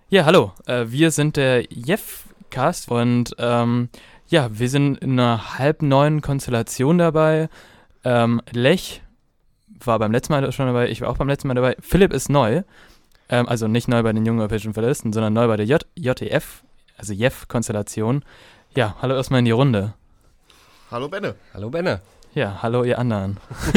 Ja, hallo. Wir sind der Jeff-Cast und wir sind in einer halb neuen Konstellation dabei. Lech war beim letzten Mal schon dabei, ich war auch beim letzten Mal dabei. Philipp ist neu, also nicht neu bei den jungen europäischen Föderalisten, sondern neu bei der JEF, also Jeff-Konstellation. Ja, hallo erstmal in die Runde. Hallo Benne. Hallo Benne. Ja, hallo ihr anderen.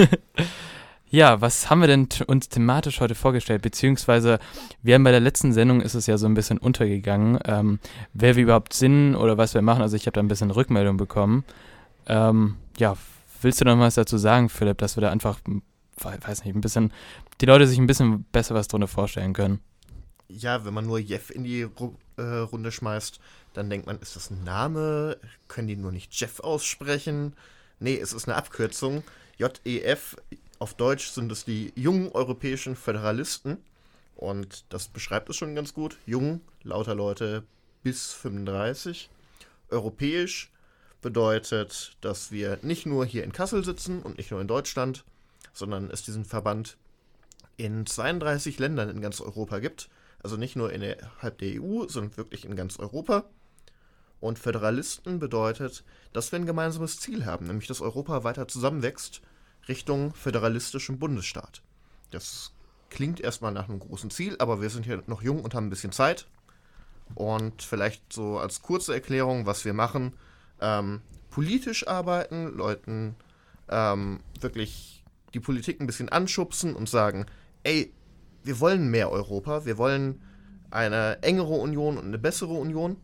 Ja, was haben wir denn uns thematisch heute vorgestellt? Beziehungsweise, wir haben bei der letzten Sendung, ist es ja so ein bisschen untergegangen, wer wir überhaupt sind oder was wir machen. Also ich habe da ein bisschen Rückmeldung bekommen. Willst du noch was dazu sagen, Philipp, dass wir da einfach, weiß nicht, ein bisschen, die Leute sich ein bisschen besser was drunter vorstellen können? Ja, wenn man nur Jeff in die Runde schmeißt, dann denkt man, ist das ein Name? Können die nur nicht Jeff aussprechen? Nee, es ist eine Abkürzung. JEF. Auf Deutsch sind es die jungen europäischen Föderalisten und das beschreibt es schon ganz gut. Jung, lauter Leute bis 35. Europäisch bedeutet, dass wir nicht nur hier in Kassel sitzen und nicht nur in Deutschland, sondern es diesen Verband in 32 Ländern in ganz Europa gibt. Also nicht nur innerhalb der EU, sondern wirklich in ganz Europa. Und Föderalisten bedeutet, dass wir ein gemeinsames Ziel haben, nämlich dass Europa weiter zusammenwächst Richtung föderalistischem Bundesstaat. Das klingt erstmal nach einem großen Ziel, aber wir sind hier noch jung und haben ein bisschen Zeit. Und vielleicht so als kurze Erklärung, was wir machen. Politisch arbeiten, Leuten wirklich die Politik ein bisschen anschubsen und sagen, ey, wir wollen mehr Europa, wir wollen eine engere Union und eine bessere Union.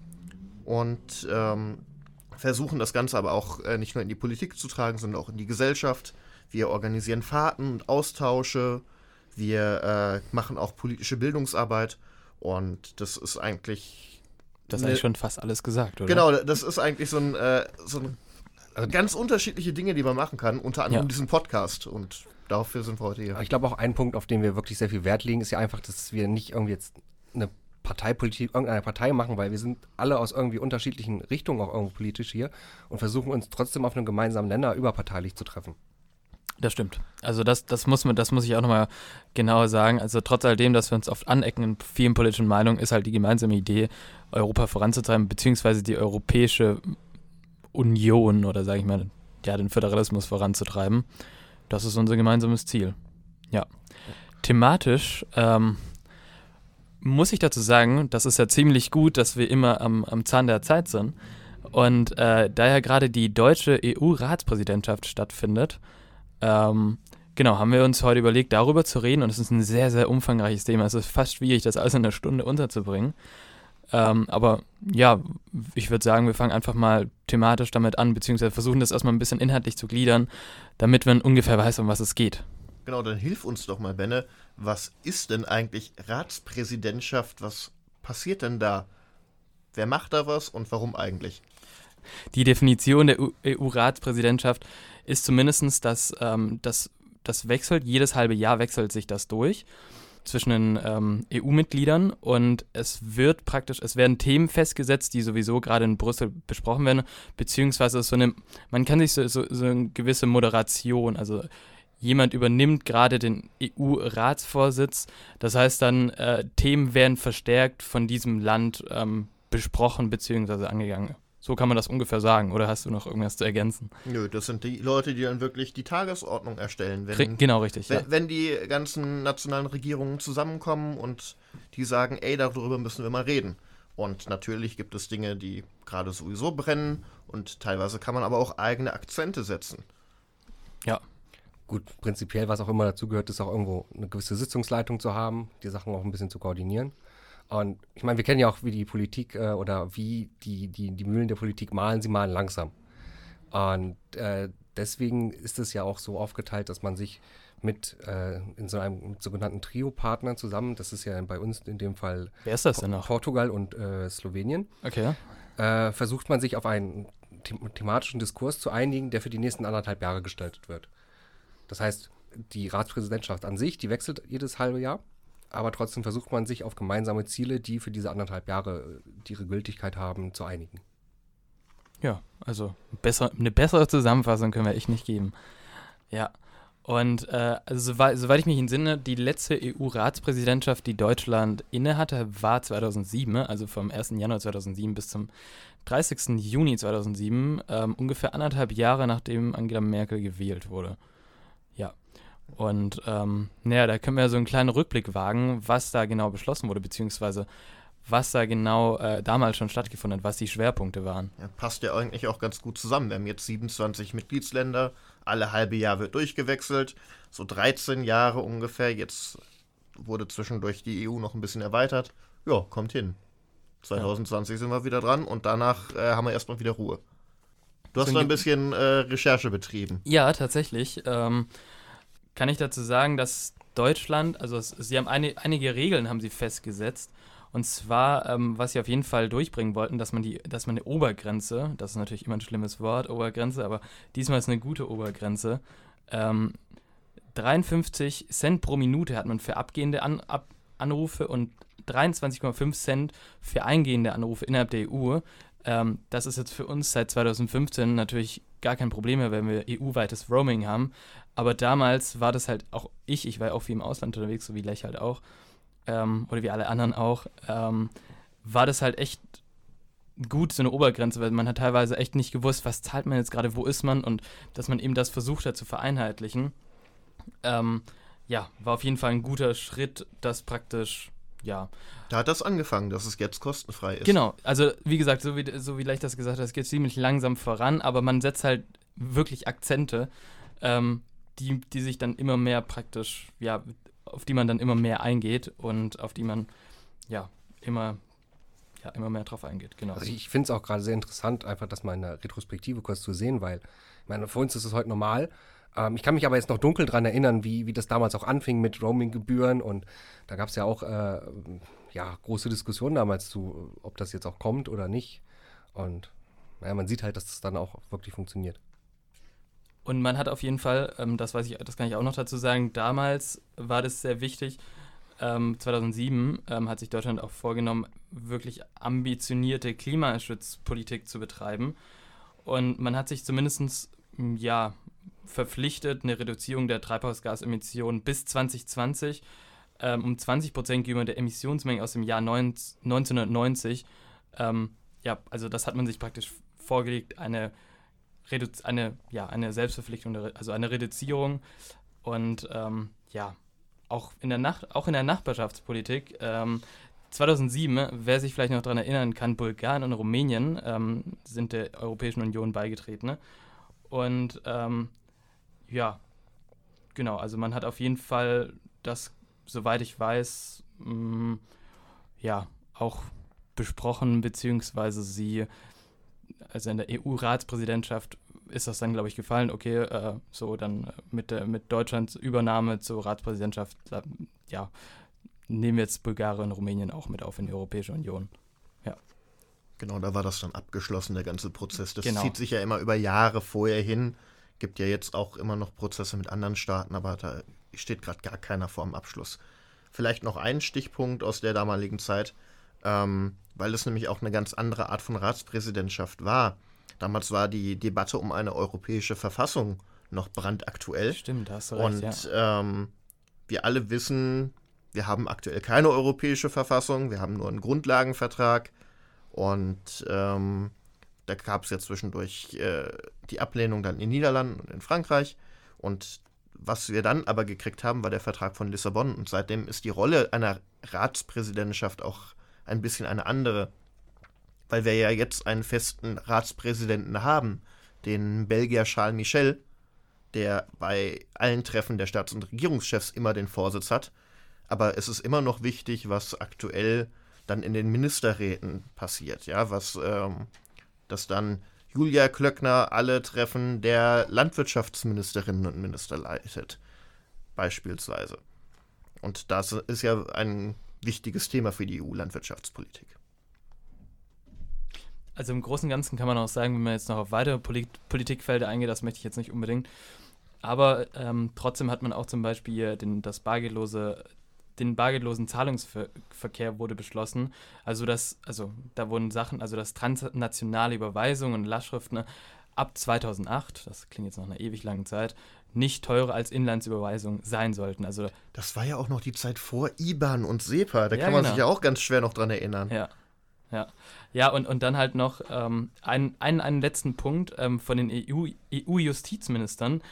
Und versuchen das Ganze aber auch nicht nur in die Politik zu tragen, sondern auch in die Gesellschaft. Wir organisieren Fahrten und Austausche, wir machen auch politische Bildungsarbeit und das ist eigentlich... Das ist eigentlich schon fast alles gesagt, oder? Genau, das ist eigentlich so ein ganz unterschiedliche Dinge, die man machen kann, unter anderem diesen Podcast und dafür sind wir heute hier. Ich glaube auch ein Punkt, auf den wir wirklich sehr viel Wert legen, ist ja einfach, dass wir nicht irgendwie jetzt eine Parteipolitik irgendeiner Partei machen, weil wir sind alle aus irgendwie unterschiedlichen Richtungen auch irgendwo politisch hier und versuchen uns trotzdem auf einem gemeinsamen Nenner überparteilich zu treffen. Das stimmt. Also das muss ich auch nochmal genauer sagen. Also trotz alledem, dass wir uns oft anecken in vielen politischen Meinungen, ist halt die gemeinsame Idee, Europa voranzutreiben, beziehungsweise die Europäische Union oder sage ich mal, ja, den Föderalismus voranzutreiben. Das ist unser gemeinsames Ziel. Ja. Thematisch muss ich dazu sagen, das ist ja ziemlich gut, dass wir immer am Zahn der Zeit sind. Und da ja gerade die deutsche EU-Ratspräsidentschaft stattfindet, haben wir uns heute überlegt, darüber zu reden. Und es ist ein sehr, sehr umfangreiches Thema. Es ist fast schwierig, das alles in einer Stunde unterzubringen. Aber ja, ich würde sagen, wir fangen einfach mal thematisch damit an, beziehungsweise versuchen das erstmal ein bisschen inhaltlich zu gliedern, damit man ungefähr weiß, um was es geht. Genau, dann hilf uns doch mal, Benne. Was ist denn eigentlich Ratspräsidentschaft? Was passiert denn da? Wer macht da was und warum eigentlich? Die Definition der EU-Ratspräsidentschaft ist zumindest, dass das wechselt, jedes halbe Jahr wechselt sich das durch zwischen den EU-Mitgliedern und es werden Themen festgesetzt, die sowieso gerade in Brüssel besprochen werden, beziehungsweise man kann sich so eine gewisse Moderation, also jemand übernimmt gerade den EU-Ratsvorsitz. Das heißt dann, Themen werden verstärkt von diesem Land besprochen bzw. angegangen. So kann man das ungefähr sagen. Oder hast du noch irgendwas zu ergänzen? Nö, das sind die Leute, die dann wirklich die Tagesordnung erstellen. Genau, richtig. Wenn die ganzen nationalen Regierungen zusammenkommen und die sagen, ey, darüber müssen wir mal reden. Und natürlich gibt es Dinge, die gerade sowieso brennen und teilweise kann man aber auch eigene Akzente setzen. Ja. Gut, prinzipiell, was auch immer dazu gehört, ist auch irgendwo eine gewisse Sitzungsleitung zu haben, die Sachen auch ein bisschen zu koordinieren. Und ich meine, wir kennen ja auch, wie die Politik oder wie die Mühlen der Politik mahlen, sie mahlen langsam. Und deswegen ist es ja auch so aufgeteilt, dass man sich mit sogenannten Trio-Partnern zusammen, das ist ja bei uns in dem Fall Wer ist das denn noch? Portugal und Slowenien, okay. Versucht man sich auf einen thematischen Diskurs zu einigen, der für die nächsten 1,5 Jahre gestaltet wird. Das heißt, die Ratspräsidentschaft an sich, die wechselt jedes halbe Jahr, aber trotzdem versucht man sich auf gemeinsame Ziele, die für diese 1,5 Jahre ihre Gültigkeit haben, zu einigen. Ja, also eine bessere Zusammenfassung können wir echt nicht geben. Ja, Und also soweit ich mich entsinne, die letzte EU-Ratspräsidentschaft, die Deutschland innehatte, war 2007, also vom 1. Januar 2007 bis zum 30. Juni 2007, ungefähr 1,5 Jahre nachdem Angela Merkel gewählt wurde. Ja. Und da können wir so einen kleinen Rückblick wagen, was da genau beschlossen wurde, beziehungsweise was da genau damals schon stattgefunden hat, was die Schwerpunkte waren. Ja, passt ja eigentlich auch ganz gut zusammen. Wir haben jetzt 27 Mitgliedsländer, alle halbe Jahr wird durchgewechselt, so 13 Jahre ungefähr. Jetzt wurde zwischendurch die EU noch ein bisschen erweitert. Ja, kommt hin. 2020 sind wir wieder dran und danach haben wir erstmal wieder Ruhe. Du hast da ein bisschen Recherche betrieben. Ja, tatsächlich. Kann ich dazu sagen, dass Deutschland, also sie haben einige Regeln haben sie festgesetzt. Und zwar, was sie auf jeden Fall durchbringen wollten, dass man eine Obergrenze, das ist natürlich immer ein schlimmes Wort, Obergrenze, aber diesmal ist eine gute Obergrenze, 53 Cent pro Minute hat man für abgehende Anrufe und 23,5 Cent für eingehende Anrufe innerhalb der EU. Das ist jetzt für uns seit 2015 natürlich gar kein Problem mehr, wenn wir EU-weites Roaming haben. Aber damals war das halt auch ich war ja auch viel im Ausland unterwegs, so wie Lech halt auch, oder wie alle anderen auch, war das halt echt gut, so eine Obergrenze, weil man hat teilweise echt nicht gewusst, was zahlt man jetzt gerade, wo ist man, und dass man eben das versucht hat zu vereinheitlichen. War auf jeden Fall ein guter Schritt, das praktisch, ja. Da hat das angefangen, dass es jetzt kostenfrei ist. Genau, also wie gesagt, so wie Lech das gesagt hat, es geht ziemlich langsam voran, aber man setzt halt wirklich Akzente, die sich dann immer mehr praktisch, ja, auf die man dann immer mehr eingeht und auf die man immer mehr drauf eingeht. Genau. Also ich finde es auch gerade sehr interessant, einfach das mal in der Retrospektive kurz zu sehen, weil, ich meine, für uns ist es heute normal. Ich kann mich aber jetzt noch dunkel dran erinnern, wie das damals auch anfing mit Roaming-Gebühren, und da gab es ja auch große Diskussionen damals zu, ob das jetzt auch kommt oder nicht. Und man sieht halt, dass das dann auch wirklich funktioniert. Und man hat auf jeden Fall, das kann ich auch noch dazu sagen, damals war das sehr wichtig. 2007 hat sich Deutschland auch vorgenommen, wirklich ambitionierte Klimaschutzpolitik zu betreiben. Und man hat sich zumindest verpflichtet, eine Reduzierung der Treibhausgasemissionen bis 2020 um 20% gegenüber der Emissionsmenge aus dem Jahr 1990. Also das hat man sich praktisch vorgelegt, eine Selbstverpflichtung, also eine Reduzierung, und auch in der Nachbarschaftspolitik. 2007, wer sich vielleicht noch daran erinnern kann, Bulgarien und Rumänien sind der Europäischen Union beigetreten. Ne? Und genau, also man hat auf jeden Fall das, soweit ich weiß, auch besprochen, beziehungsweise also in der EU-Ratspräsidentschaft ist das dann, glaube ich, gefallen. Okay, dann mit Deutschlands Übernahme zur Ratspräsidentschaft, nehmen wir jetzt Bulgarien und Rumänien auch mit auf in die Europäische Union. Ja. Genau, da war das dann abgeschlossen, der ganze Prozess. Das Genau. zieht sich ja immer über Jahre vorher hin. Gibt ja jetzt auch immer noch Prozesse mit anderen Staaten, aber da steht gerade gar keiner vor dem Abschluss. Vielleicht noch ein Stichpunkt aus der damaligen Zeit, weil es nämlich auch eine ganz andere Art von Ratspräsidentschaft war. Damals war die Debatte um eine europäische Verfassung noch brandaktuell. Stimmt, da hast du recht, Und wir alle wissen, wir haben aktuell keine europäische Verfassung, wir haben nur einen Grundlagenvertrag. Und da gab es ja zwischendurch die Ablehnung dann in den Niederlanden und in Frankreich. Und was wir dann aber gekriegt haben, war der Vertrag von Lissabon. Und seitdem ist die Rolle einer Ratspräsidentschaft auch ein bisschen eine andere. Weil wir ja jetzt einen festen Ratspräsidenten haben, den Belgier Charles Michel, der bei allen Treffen der Staats- und Regierungschefs immer den Vorsitz hat. Aber es ist immer noch wichtig, was aktuell dann in den Ministerräten passiert, ja, dass dann Julia Klöckner alle Treffen der Landwirtschaftsministerinnen und Minister leitet, beispielsweise. Und das ist ja ein wichtiges Thema für die EU-Landwirtschaftspolitik. Also im Großen und Ganzen kann man auch sagen, wenn man jetzt noch auf weitere Politikfelder eingeht, das möchte ich jetzt nicht unbedingt, aber trotzdem hat man auch zum Beispiel den bargeldlosen Zahlungsverkehr wurde beschlossen. Also da wurden Sachen, also das transnationale Überweisungen und Lastschriften ab 2008, das klingt jetzt nach einer ewig langen Zeit, nicht teurer als Inlandsüberweisungen sein sollten. Also Das war ja auch noch die Zeit vor IBAN und SEPA. Da Ja, kann man genau. sich ja auch ganz schwer noch dran erinnern. Ja, und dann halt noch einen letzten Punkt von den EU-Justizministern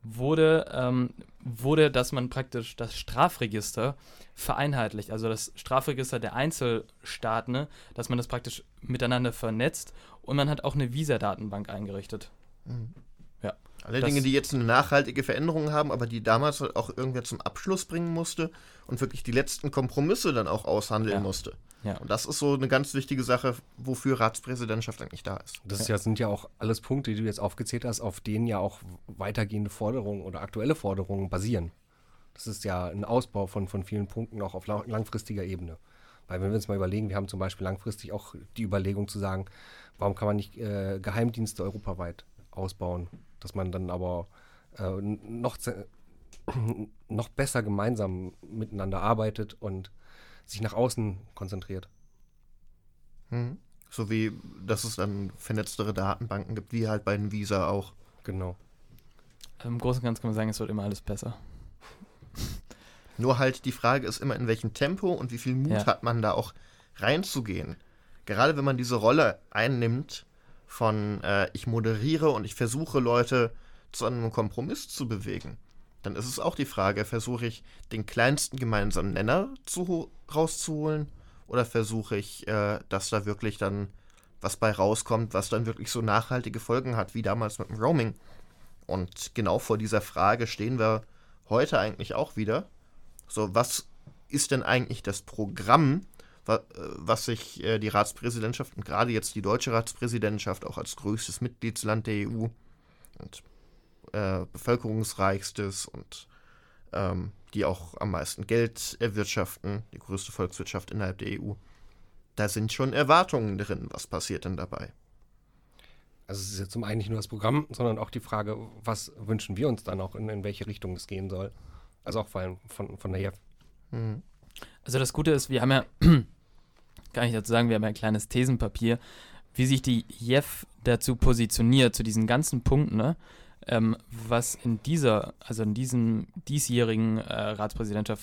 wurde, dass man praktisch das Strafregister vereinheitlicht, also das Strafregister der Einzelstaaten, ne, dass man das praktisch miteinander vernetzt und man hat auch eine Visa-Datenbank eingerichtet. Ja, Alle das- Dinge, die jetzt eine nachhaltige Veränderung haben, aber die damals halt auch irgendwer zum Abschluss bringen musste und wirklich die letzten Kompromisse dann auch aushandeln Ja. musste. Ja. Und das ist so eine ganz wichtige Sache, wofür Ratspräsidentschaft eigentlich da ist. Sind ja auch alles Punkte, die du jetzt aufgezählt hast, auf denen ja auch weitergehende Forderungen oder aktuelle Forderungen basieren. Das ist ja ein Ausbau von vielen Punkten auch auf langfristiger Ebene. Weil wenn wir uns mal überlegen, wir haben zum Beispiel langfristig auch die Überlegung zu sagen, warum kann man nicht Geheimdienste europaweit ausbauen, dass man dann aber noch besser gemeinsam miteinander arbeitet und sich nach außen konzentriert. So wie, dass es dann vernetztere Datenbanken gibt, wie halt bei den Visa auch. Genau. Im Großen und Ganzen kann man sagen, es wird immer alles besser. Nur halt die Frage ist immer, in welchem Tempo und wie viel Mut Ja. hat man da auch reinzugehen. Gerade wenn man diese Rolle einnimmt von ich moderiere und ich versuche Leute zu einem Kompromiss zu bewegen, dann ist es auch die Frage, versuche ich den kleinsten gemeinsamen Nenner rauszuholen oder versuche ich, dass da wirklich dann was bei rauskommt, was dann wirklich so nachhaltige Folgen hat, wie damals mit dem Roaming. Und genau vor dieser Frage stehen wir heute eigentlich auch wieder. So, was ist denn eigentlich das Programm, was sich die Ratspräsidentschaft und gerade jetzt die deutsche Ratspräsidentschaft auch als größtes Mitgliedsland der EU und bevölkerungsreichstes und die auch am meisten Geld erwirtschaften, die größte Volkswirtschaft innerhalb der EU, da sind schon Erwartungen drin. Was passiert denn dabei? Also es ist jetzt zum einen nicht nur das Programm, sondern auch die Frage, was wünschen wir uns dann auch, in welche Richtung es gehen soll. Also auch vor allem von der JEF. Also das Gute ist, wir haben ja, kann ich dazu sagen, wir haben ja ein kleines Thesenpapier, wie sich die JEF dazu positioniert, zu diesen ganzen Punkten, ne? Was in diesem diesjährigen Ratspräsidentschaft,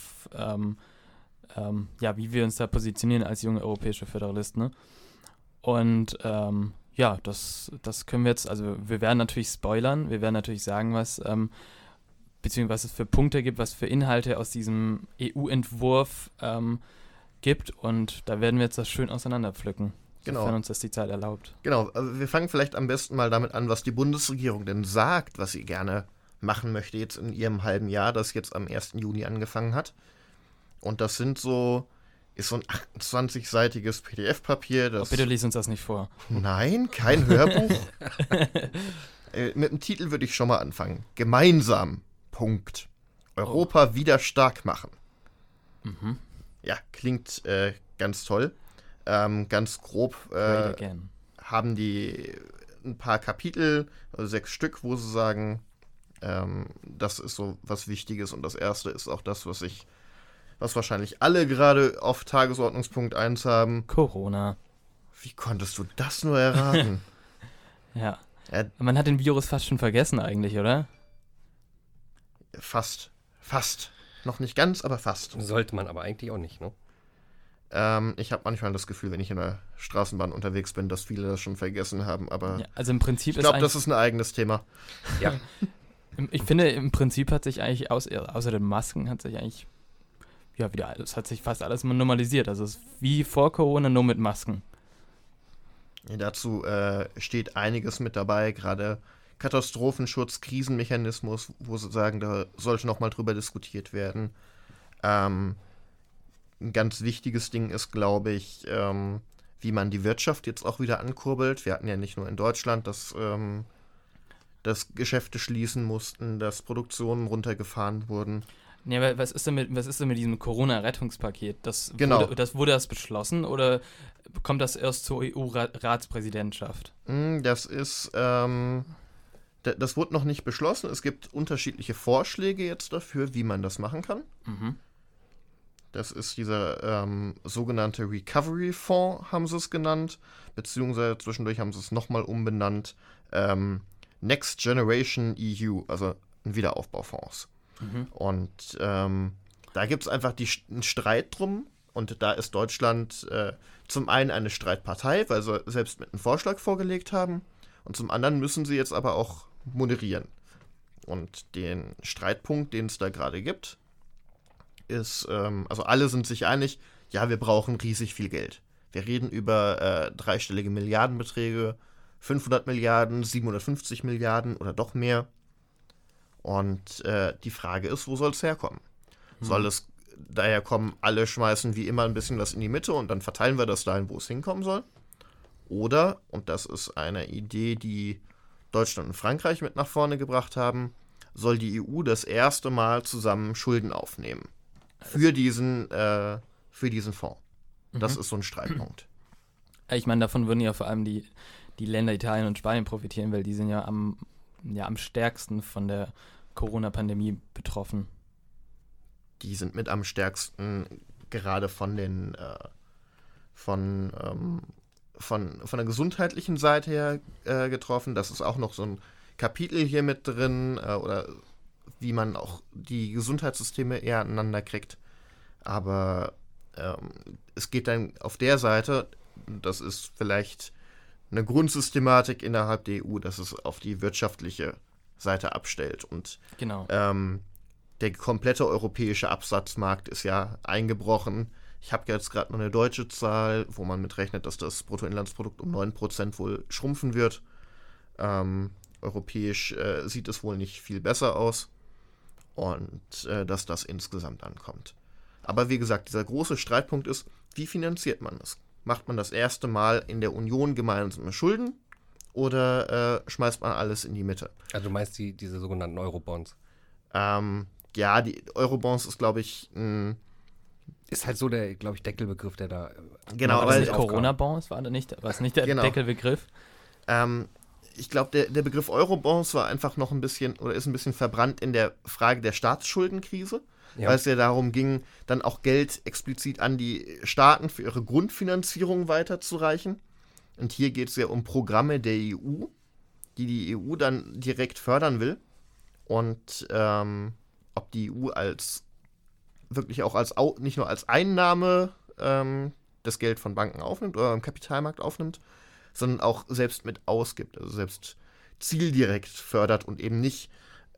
wie wir uns da positionieren als junge europäische Föderalisten, ne? Und das können wir jetzt, also wir werden natürlich spoilern, wir werden natürlich sagen, beziehungsweise was es für Punkte gibt, was für Inhalte aus diesem EU-Entwurf gibt und da werden wir jetzt das schön auseinanderpflücken, Genau. sofern uns das die Zeit erlaubt. Genau, wir fangen vielleicht am besten mal damit an, was die Bundesregierung denn sagt, was sie gerne machen möchte jetzt in ihrem halben Jahr, das jetzt am 1. Juni angefangen hat. Und das ist so ein 28-seitiges PDF-Papier. Oh, bitte lies uns das nicht vor. Nein, kein Hörbuch. Mit dem Titel würde ich schon mal anfangen. Gemeinsam. Punkt. Europa wieder stark machen. Mhm. Ja, klingt ganz toll. Ganz grob Great again. haben die ein paar Kapitel, also 6 Stück, wo sie sagen, das ist so was Wichtiges und das erste ist auch das, was wahrscheinlich alle gerade auf Tagesordnungspunkt 1 haben. Corona. Wie konntest du das nur erraten? Ja. Ja, Man hat den Virus fast schon vergessen eigentlich, oder? fast. Noch nicht ganz, aber fast. Sollte man aber eigentlich auch nicht, ne? Ich habe manchmal das Gefühl, wenn ich in der Straßenbahn unterwegs bin, dass viele das schon vergessen haben, aber Ja, also im Prinzip ich glaube, ist das ist ein eigenes Thema. Ja. ich finde, im Prinzip hat sich eigentlich, außer den Masken, hat sich eigentlich, ja, es hat sich fast alles normalisiert. Also es ist wie vor Corona, nur mit Masken. Dazu steht einiges mit dabei, gerade Katastrophenschutz, Krisenmechanismus, wo sie sagen, da sollte nochmal drüber diskutiert werden. Ein ganz wichtiges Ding ist, glaube ich, wie man die Wirtschaft jetzt auch wieder ankurbelt. Wir hatten ja nicht nur in Deutschland, dass Geschäfte schließen mussten, dass Produktionen runtergefahren wurden. Nee, aber was ist denn mit diesem Corona-Rettungspaket? Genau. Wurde das beschlossen oder kommt das erst zur EU-Ratspräsidentschaft? Das ist, das wurde noch nicht beschlossen. Es gibt unterschiedliche Vorschläge jetzt dafür, wie man das machen kann. Mhm. Das ist dieser sogenannte Recovery-Fonds, haben sie es genannt, beziehungsweise zwischendurch haben sie es nochmal umbenannt. Next Generation EU, also sogenannten Wiederaufbaufonds. Und da gibt es einfach einen Streit drum. Und da ist Deutschland zum einen eine Streitpartei, weil sie selbst mit einem Vorschlag vorgelegt haben. Und zum anderen müssen sie jetzt aber auch moderieren. Und den Streitpunkt, den es da gerade gibt, ist, also alle sind sich einig, ja, wir brauchen riesig viel Geld. Wir reden über dreistellige Milliardenbeträge, 500 Milliarden, 750 Milliarden oder doch mehr. Und die Frage ist, wo soll es herkommen? Soll es daher kommen, alle schmeißen wie immer ein bisschen was in die Mitte und dann verteilen wir das dahin, wo es hinkommen soll? Oder, und das ist eine Idee, die Deutschland und Frankreich mit nach vorne gebracht haben, soll die EU das erste Mal zusammen Schulden aufnehmen. Für diesen Fonds. Das ist so ein Streitpunkt. Ich meine, davon würden ja vor allem die Länder Italien und Spanien profitieren, weil die sind ja am stärksten von der Corona-Pandemie betroffen. Die sind mit am stärksten gerade von der gesundheitlichen Seite her getroffen. Das ist auch noch so ein Kapitel hier mit drin, oder wie man auch die Gesundheitssysteme eher aneinander kriegt. Aber es geht dann auf der Seite, das ist vielleicht eine Grundsystematik innerhalb der EU, dass es auf die wirtschaftliche Seite abstellt. Und genau. Der komplette europäische Absatzmarkt ist ja eingebrochen. Ich habe jetzt gerade noch eine deutsche Zahl, wo man mitrechnet, dass das Bruttoinlandsprodukt um 9% wohl schrumpfen wird. Europäisch sieht es wohl nicht viel besser aus. Und dass das insgesamt ankommt. Aber wie gesagt, dieser große Streitpunkt ist, wie finanziert man das? Macht man das erste Mal in der Union gemeinsame Schulden oder schmeißt man alles in die Mitte? Also du meinst diese sogenannten Eurobonds? Ja, die Eurobonds ist, glaube ich, ist halt so der, glaube ich, Deckelbegriff, der da... Genau, aber nicht Corona-Bonds war es nicht der Deckelbegriff? Ich glaube, der Begriff Eurobonds war einfach noch ein bisschen, oder ist ein bisschen verbrannt in der Frage der Staatsschuldenkrise, weil es ja darum ging, dann auch Geld explizit an die Staaten für ihre Grundfinanzierung weiterzureichen. Und hier geht es ja um Programme der EU, die EU dann direkt fördern will. Und ob die EU wirklich auch nicht nur als Einnahme das Geld von Banken aufnimmt oder im Kapitalmarkt aufnimmt, sondern auch selbst mit ausgibt, also selbst zieldirekt fördert und eben nicht,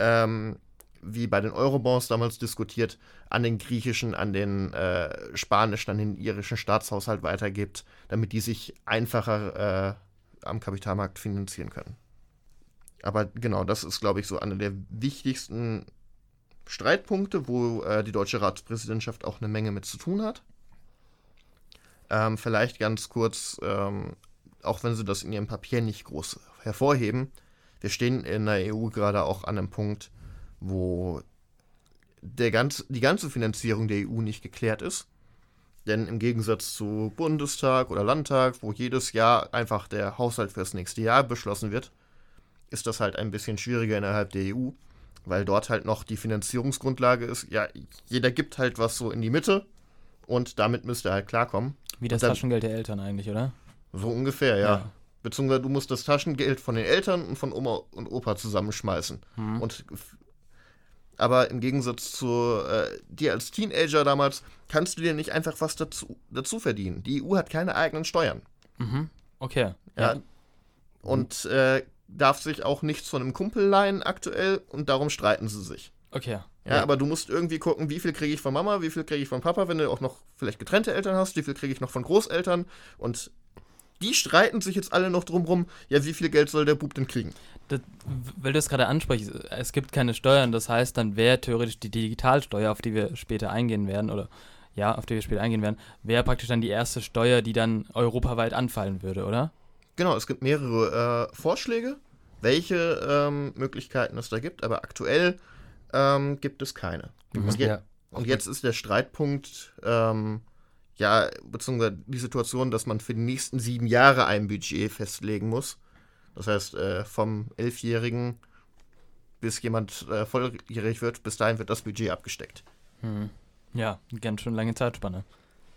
wie bei den Eurobonds damals diskutiert, an den griechischen, an den spanischen, an den irischen Staatshaushalt weitergibt, damit die sich einfacher am Kapitalmarkt finanzieren können. Aber genau, das ist, glaube ich, so einer der wichtigsten Streitpunkte, wo die deutsche Ratspräsidentschaft auch eine Menge mit zu tun hat. Vielleicht ganz kurz, auch wenn sie das in ihrem Papier nicht groß hervorheben, wir stehen in der EU gerade auch an einem Punkt, wo die ganze Finanzierung der EU nicht geklärt ist. Denn im Gegensatz zu Bundestag oder Landtag, wo jedes Jahr einfach der Haushalt für das nächste Jahr beschlossen wird, ist das halt ein bisschen schwieriger innerhalb der EU, weil dort halt noch die Finanzierungsgrundlage ist, ja, jeder gibt halt was so in die Mitte und damit müsste er halt klarkommen. Wie das Taschengeld der Eltern eigentlich, oder? So ungefähr, ja. Beziehungsweise du musst das Taschengeld von den Eltern und von Oma und Opa zusammenschmeißen. Aber im Gegensatz zu dir als Teenager damals, kannst du dir nicht einfach was dazu verdienen. Die EU hat keine eigenen Steuern. Okay. Ja. Und darf sich auch nichts von einem Kumpel leihen aktuell und darum streiten sie sich. Okay. Ja, aber du musst irgendwie gucken, wie viel kriege ich von Mama, wie viel kriege ich von Papa, wenn du auch noch vielleicht getrennte Eltern hast, wie viel kriege ich noch von Großeltern und die streiten sich jetzt alle noch drumrum, ja, wie viel Geld soll der Bub denn kriegen? Weil du es gerade ansprichst, es gibt keine Steuern, das heißt, dann wäre theoretisch die Digitalsteuer, auf die wir später eingehen werden, wäre praktisch dann die erste Steuer, die dann europaweit anfallen würde, oder? Genau, es gibt mehrere Vorschläge, welche Möglichkeiten es da gibt, aber aktuell gibt es keine. Und jetzt ist der Streitpunkt, beziehungsweise die Situation, dass man für die nächsten 7 Jahre ein Budget festlegen muss. Das heißt, vom 11-Jährigen bis jemand volljährig wird, bis dahin wird das Budget abgesteckt. Ja, ganz schön lange Zeitspanne.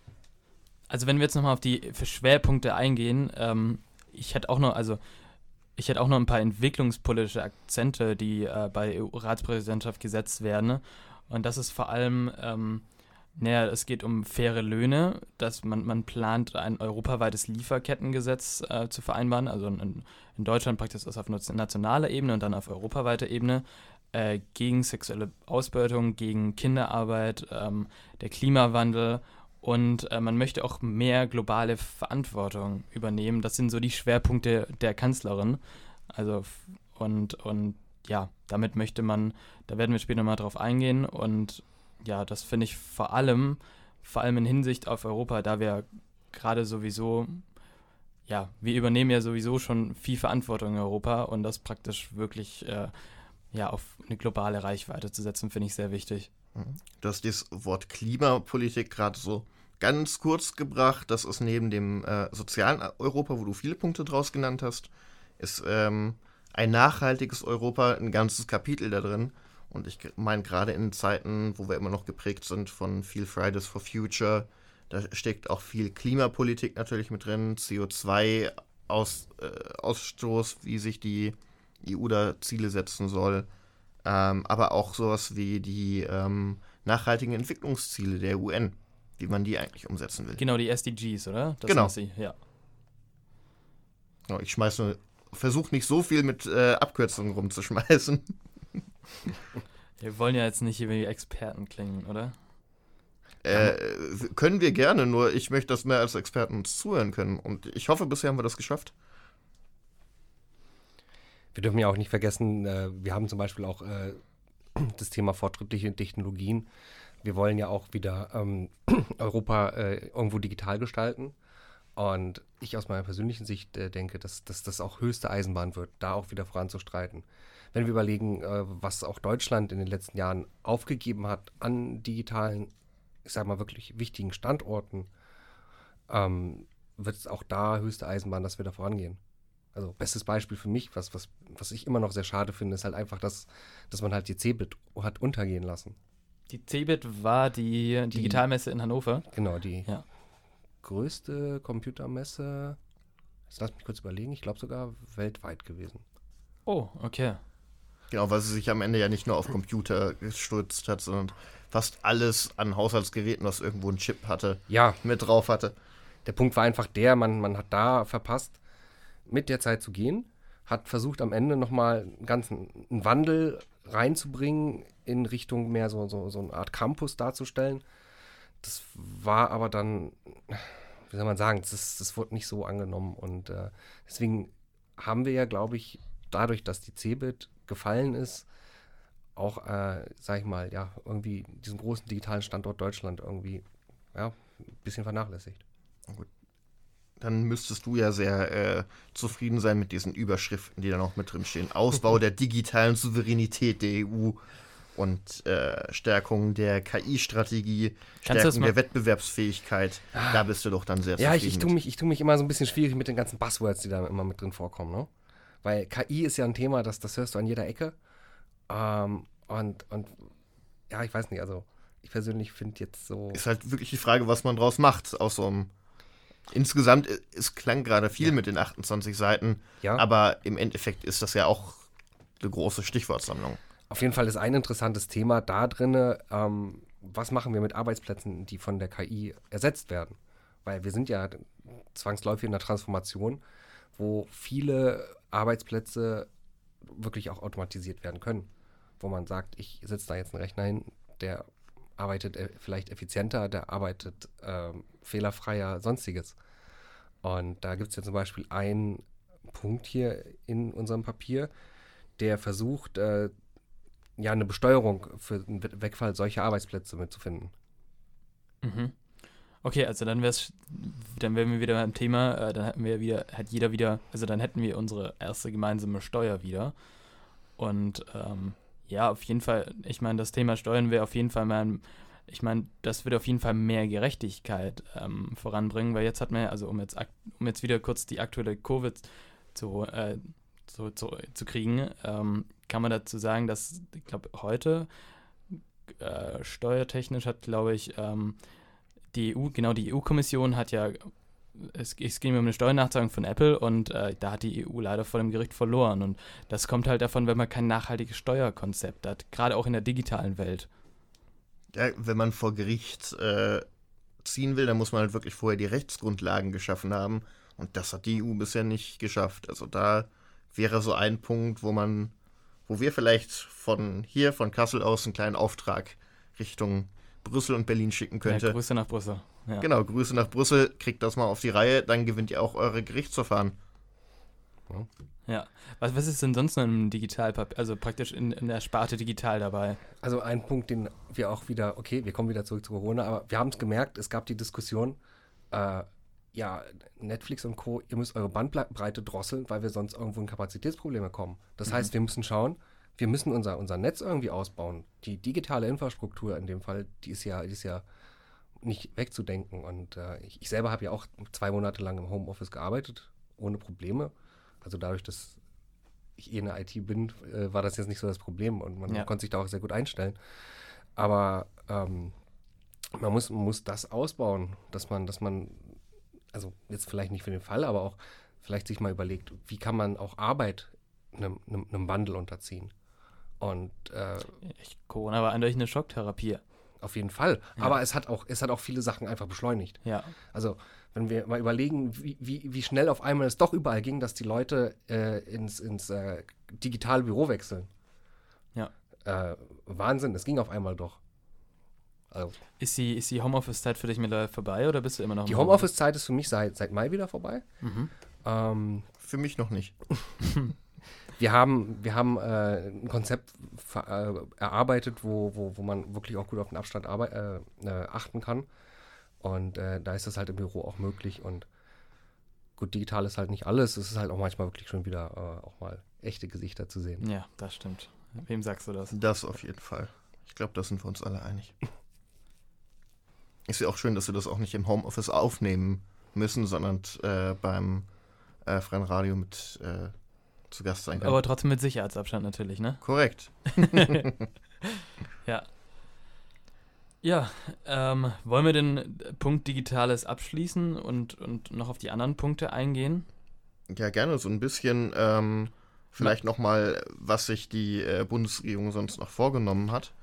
Also wenn wir jetzt nochmal auf die Schwerpunkte eingehen, ich hätte auch noch, also Ich hätte auch noch ein paar entwicklungspolitische Akzente, die bei EU-Ratspräsidentschaft gesetzt werden. Und das ist vor allem, es geht um faire Löhne, dass man plant, ein europaweites Lieferkettengesetz zu vereinbaren, also in Deutschland praktisch das auf nationaler Ebene und dann auf europaweiter Ebene, gegen sexuelle Ausbeutung, gegen Kinderarbeit, der Klimawandel. Und man möchte auch mehr globale Verantwortung übernehmen. Das sind so die Schwerpunkte der Kanzlerin. Also und ja, damit möchte man, da werden wir später mal drauf eingehen. Und ja, das finde ich vor allem in Hinsicht auf Europa, da wir gerade sowieso, ja, wir übernehmen ja sowieso schon viel Verantwortung in Europa und das praktisch wirklich auf eine globale Reichweite zu setzen, finde ich sehr wichtig. Du hast das Wort Klimapolitik gerade so ganz kurz gebracht. Das ist neben dem sozialen Europa, wo du viele Punkte draus genannt hast, ist ein nachhaltiges Europa ein ganzes Kapitel da drin. Und ich meine, gerade in Zeiten, wo wir immer noch geprägt sind von viel Fridays for Future, da steckt auch viel Klimapolitik natürlich mit drin, CO2-Ausstoß, wie sich die EU da Ziele setzen soll, aber auch sowas wie die nachhaltigen Entwicklungsziele der UN, wie man die eigentlich umsetzen will. Genau, die SDGs, oder? Das genau. Sie, ja. Ich versuche nicht so viel mit Abkürzungen rumzuschmeißen. Wir wollen ja jetzt nicht wie Experten klingen, oder? Können wir gerne, nur ich möchte, dass mehr als Experten uns zuhören können. Und ich hoffe, bisher haben wir das geschafft. Wir dürfen ja auch nicht vergessen, wir haben zum Beispiel auch das Thema fortschrittliche Technologien. Wir wollen ja auch wieder Europa irgendwo digital gestalten. Und ich aus meiner persönlichen Sicht denke, dass das auch höchste Eisenbahn wird, da auch wieder voranzustreiten. Wenn wir überlegen, was auch Deutschland in den letzten Jahren aufgegeben hat an digitalen, ich sage mal wirklich wichtigen Standorten, wird es auch da höchste Eisenbahn, dass wir da vorangehen. Also bestes Beispiel für mich, was ich immer noch sehr schade finde, ist halt einfach, dass man halt die CeBIT hat untergehen lassen. Die CeBIT war die Digitalmesse in Hannover. Genau, die größte Computermesse, jetzt lass mich kurz überlegen, ich glaube sogar weltweit gewesen. Oh, okay. Genau, weil sie sich am Ende ja nicht nur auf Computer gestürzt hat, sondern fast alles an Haushaltsgeräten, was irgendwo einen Chip hatte, mit drauf hatte. Der Punkt war einfach man hat da verpasst, mit der Zeit zu gehen, hat versucht am Ende nochmal einen Wandel reinzubringen in Richtung mehr so eine Art Campus darzustellen. Das war aber dann, wie soll man sagen, das wurde nicht so angenommen und deswegen haben wir ja, glaube ich, dadurch, dass die CeBIT gefallen ist, auch, sag ich mal, ja, irgendwie diesen großen digitalen Standort Deutschland irgendwie, ja, ein bisschen vernachlässigt. Gut. Dann müsstest du ja sehr zufrieden sein mit diesen Überschriften, die da noch mit drin stehen. Ausbau der digitalen Souveränität der EU und Stärkung der KI-Strategie, Stärkung der Wettbewerbsfähigkeit. Da bist du doch dann sehr zufrieden. Ja, ich tue mich immer so ein bisschen schwierig mit den ganzen Buzzwords, die da immer mit drin vorkommen, ne? Weil KI ist ja ein Thema, das hörst du an jeder Ecke. Und ja, ich weiß nicht, also ich persönlich finde jetzt so... Ist halt wirklich die Frage, was man draus macht aus so einem... Insgesamt, es klang gerade viel mit den 28 Seiten, aber im Endeffekt ist das ja auch eine große Stichwortsammlung. Auf jeden Fall ist ein interessantes Thema da drin, was machen wir mit Arbeitsplätzen, die von der KI ersetzt werden? Weil wir sind ja zwangsläufig in einer Transformation, wo viele Arbeitsplätze wirklich auch automatisiert werden können. Wo man sagt, ich setze da jetzt einen Rechner hin, der arbeitet vielleicht effizienter, der arbeitet fehlerfreier, sonstiges. Und da gibt es ja zum Beispiel einen Punkt hier in unserem Papier, der versucht, eine Besteuerung für den Wegfall solcher Arbeitsplätze mitzufinden. Mhm. Okay, also dann wären wir wieder beim Thema, dann hätten wir unsere erste gemeinsame Steuer wieder. Und auf jeden Fall, ich meine, das Thema Steuern wäre auf jeden Fall das wird auf jeden Fall mehr Gerechtigkeit voranbringen, weil jetzt hat man ja, also um jetzt wieder kurz die aktuelle Kurve zu kriegen, kann man dazu sagen, dass, ich glaube, heute steuertechnisch hat, glaube ich, die EU-Kommission hat ja es ging um eine Steuernachzahlung von Apple und da hat die EU leider vor dem Gericht verloren. Und das kommt halt davon, wenn man kein nachhaltiges Steuerkonzept hat, gerade auch in der digitalen Welt. Ja, wenn man vor Gericht ziehen will, dann muss man halt wirklich vorher die Rechtsgrundlagen geschaffen haben. Und das hat die EU bisher nicht geschafft. Also da wäre so ein Punkt, wo wir vielleicht von Kassel aus einen kleinen Auftrag Richtung Brüssel und Berlin schicken könnte. Ja, Grüße nach Brüssel. Ja. Genau, Grüße nach Brüssel, kriegt das mal auf die Reihe, dann gewinnt ihr auch eure Gerichtsverfahren. Ja. Was ist denn sonst noch im Digitalpapier, also praktisch in der Sparte digital dabei? Also ein Punkt, den wir auch wieder, okay, wir kommen wieder zurück zu Corona, aber wir haben es gemerkt, es gab die Diskussion, Netflix und Co., ihr müsst eure Bandbreite drosseln, weil wir sonst irgendwo in Kapazitätsprobleme kommen. Das heißt, wir müssen schauen, wir müssen unser Netz irgendwie ausbauen. Die digitale Infrastruktur in dem Fall, die ist ja nicht wegzudenken. Und ich selber habe ja auch 2 Monate lang im Homeoffice gearbeitet, ohne Probleme. Also dadurch, dass ich in der IT bin, war das jetzt nicht so das Problem und man konnte sich da auch sehr gut einstellen. Aber man muss das ausbauen, dass man, also jetzt vielleicht nicht für den Fall, aber auch vielleicht sich mal überlegt, wie kann man auch Arbeit einem Wandel unterziehen. Und Corona war eindeutig eine Schocktherapie. auf jeden Fall. Ja. Aber es hat auch viele Sachen einfach beschleunigt. Ja. Also wenn wir mal überlegen, wie schnell auf einmal es doch überall ging, dass die Leute ins digitale Büro wechseln. Ja. Wahnsinn, es ging auf einmal doch. Also, Ist die Homeoffice-Zeit für dich mittlerweile vorbei oder bist du immer noch die Homeoffice-Zeit ist für mich seit Mai wieder vorbei. Mhm. Für mich noch nicht. Wir haben ein Konzept erarbeitet, wo man wirklich auch gut auf den Abstand achten kann. Und da ist das halt im Büro auch möglich. Und gut, digital ist halt nicht alles. Es ist halt auch manchmal wirklich schon wieder auch mal echte Gesichter zu sehen. Ja, das stimmt. Wem sagst du das? Das auf jeden Fall. Ich glaube, da sind wir uns alle einig. Ist ja auch schön, dass wir das auch nicht im Homeoffice aufnehmen müssen, sondern beim Freien Radio mit zu Gast sein können. Aber trotzdem mit Sicherheitsabstand natürlich, ne? Korrekt. Ja. Ja, wollen wir den Punkt Digitales abschließen und noch auf die anderen Punkte eingehen? Ja, gerne. So ein bisschen vielleicht nochmal, was sich die Bundesregierung sonst noch vorgenommen hat.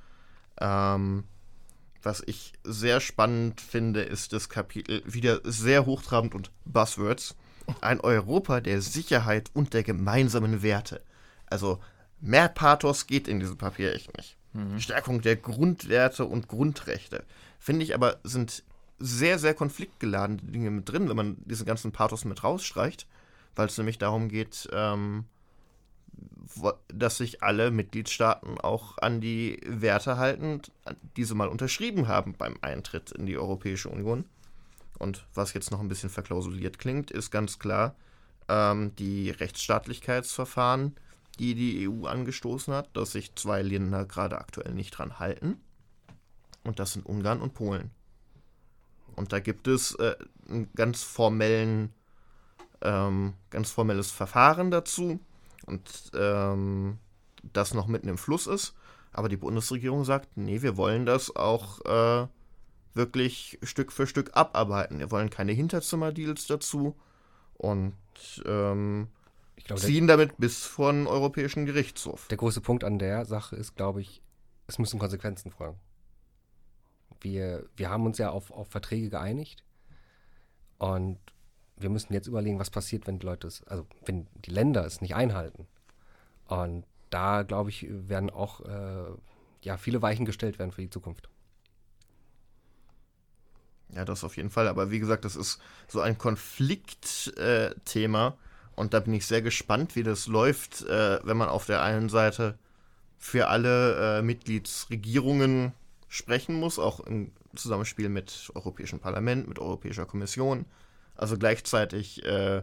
Was ich sehr spannend finde, ist das Kapitel, wieder sehr hochtrabend und Buzzwords. Ein Europa der Sicherheit und der gemeinsamen Werte. Also mehr Pathos geht in diesem Papier echt nicht. Stärkung der Grundwerte und Grundrechte. Finde ich aber, sind sehr, sehr konfliktgeladene Dinge mit drin, wenn man diesen ganzen Pathos mit rausstreicht, weil es nämlich darum geht, dass sich alle Mitgliedstaaten auch an die Werte halten, die sie mal unterschrieben haben beim Eintritt in die Europäische Union. Und was jetzt noch ein bisschen verklausuliert klingt, ist ganz klar, die Rechtsstaatlichkeitsverfahren, die EU angestoßen hat, dass sich 2 Länder gerade aktuell nicht dran halten. Und das sind Ungarn und Polen. Und da gibt es ein ganz formelles Verfahren dazu. Und das noch mitten im Fluss ist. Aber die Bundesregierung sagt, nee, wir wollen das auch wirklich Stück für Stück abarbeiten. Wir wollen keine Hinterzimmerdeals dazu und Ich glaube, ziehen damit bis vor den Europäischen Gerichtshof. der große Punkt an der Sache ist, glaube ich, es müssen Konsequenzen folgen. Wir haben uns ja auf Verträge geeinigt und wir müssen jetzt überlegen, was passiert, wenn wenn die Länder es nicht einhalten. Und da, glaube ich, werden auch viele Weichen gestellt werden für die Zukunft. Ja, das auf jeden Fall. Aber wie gesagt, das ist so ein Konfliktthema. Und da bin ich sehr gespannt, wie das läuft, wenn man auf der einen Seite für alle Mitgliedsregierungen sprechen muss, auch im Zusammenspiel mit Europäischem Parlament, mit Europäischer Kommission. Also gleichzeitig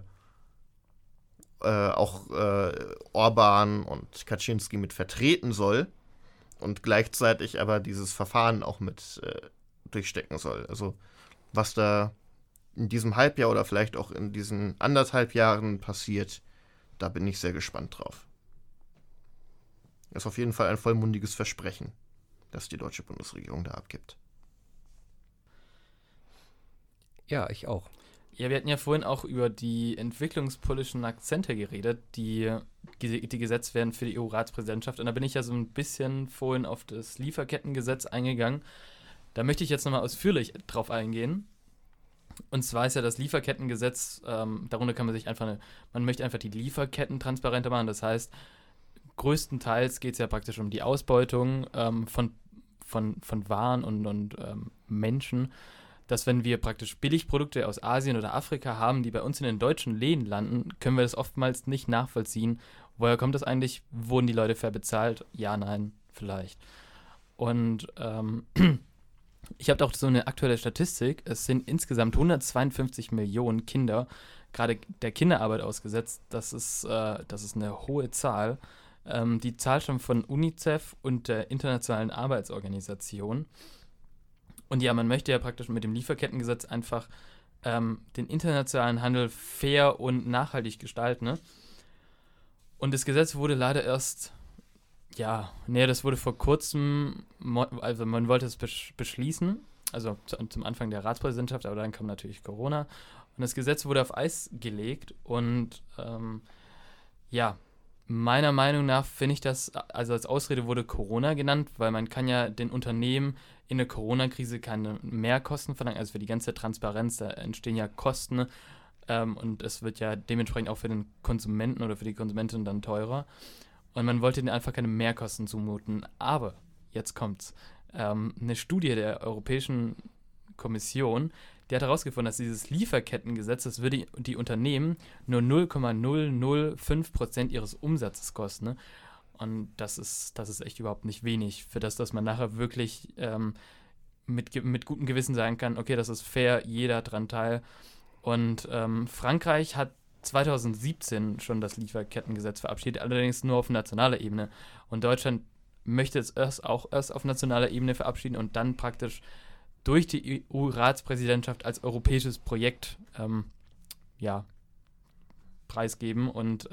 auch Orban und Kaczynski mit vertreten soll und gleichzeitig aber dieses Verfahren auch mit durchstecken soll. Also was da in diesem Halbjahr oder vielleicht auch in diesen 1,5 Jahren passiert, da bin ich sehr gespannt drauf. Das ist auf jeden Fall ein vollmundiges Versprechen, das die deutsche Bundesregierung da abgibt. Ja, ich auch. Ja, wir hatten ja vorhin auch über die entwicklungspolitischen Akzente geredet, die gesetzt werden für die EU-Ratspräsidentschaft. Und da bin ich ja so ein bisschen vorhin auf das Lieferkettengesetz eingegangen. Da möchte ich jetzt nochmal ausführlich drauf eingehen. Und zwar ist ja das Lieferkettengesetz, darunter kann man sich man möchte einfach die Lieferketten transparenter machen. Das heißt, größtenteils geht es ja praktisch um die Ausbeutung von Waren und Menschen, dass wenn wir praktisch Billigprodukte aus Asien oder Afrika haben, die bei uns in den deutschen Läden landen, können wir das oftmals nicht nachvollziehen. Woher kommt das eigentlich? Wurden die Leute fair bezahlt? Ja, nein, vielleicht. Und ich habe auch so eine aktuelle Statistik. Es sind insgesamt 152 Millionen Kinder, gerade der Kinderarbeit ausgesetzt. Das ist eine hohe Zahl. Die Zahl stammt von UNICEF und der Internationalen Arbeitsorganisation. Und ja, man möchte ja praktisch mit dem Lieferkettengesetz einfach den internationalen Handel fair und nachhaltig gestalten. Ne? Und das Gesetz wurde leider erst, das wurde vor kurzem, also man wollte es beschließen, also zum Anfang der Ratspräsidentschaft, aber dann kam natürlich Corona. Und das Gesetz wurde auf Eis gelegt und meiner Meinung nach finde ich das, also als Ausrede wurde Corona genannt, weil man kann ja den Unternehmen in der Corona-Krise keine Mehrkosten verlangen, also für die ganze Transparenz, da entstehen ja Kosten und es wird ja dementsprechend auch für den Konsumenten oder für die Konsumentin dann teurer und man wollte denen einfach keine Mehrkosten zumuten, aber jetzt kommt's. Eine Studie der Europäischen Kommission, die hat herausgefunden, dass dieses Lieferkettengesetz, das würde die Unternehmen nur 0,005% ihres Umsatzes kosten. Ne? Und das ist echt überhaupt nicht wenig, für das, dass man nachher wirklich mit gutem Gewissen sagen kann, okay, das ist fair, jeder dran teil. Und Frankreich hat 2017 schon das Lieferkettengesetz verabschiedet, allerdings nur auf nationaler Ebene. Und Deutschland möchte es erst auf nationaler Ebene verabschieden und dann praktisch durch die EU-Ratspräsidentschaft als europäisches Projekt preisgeben. Und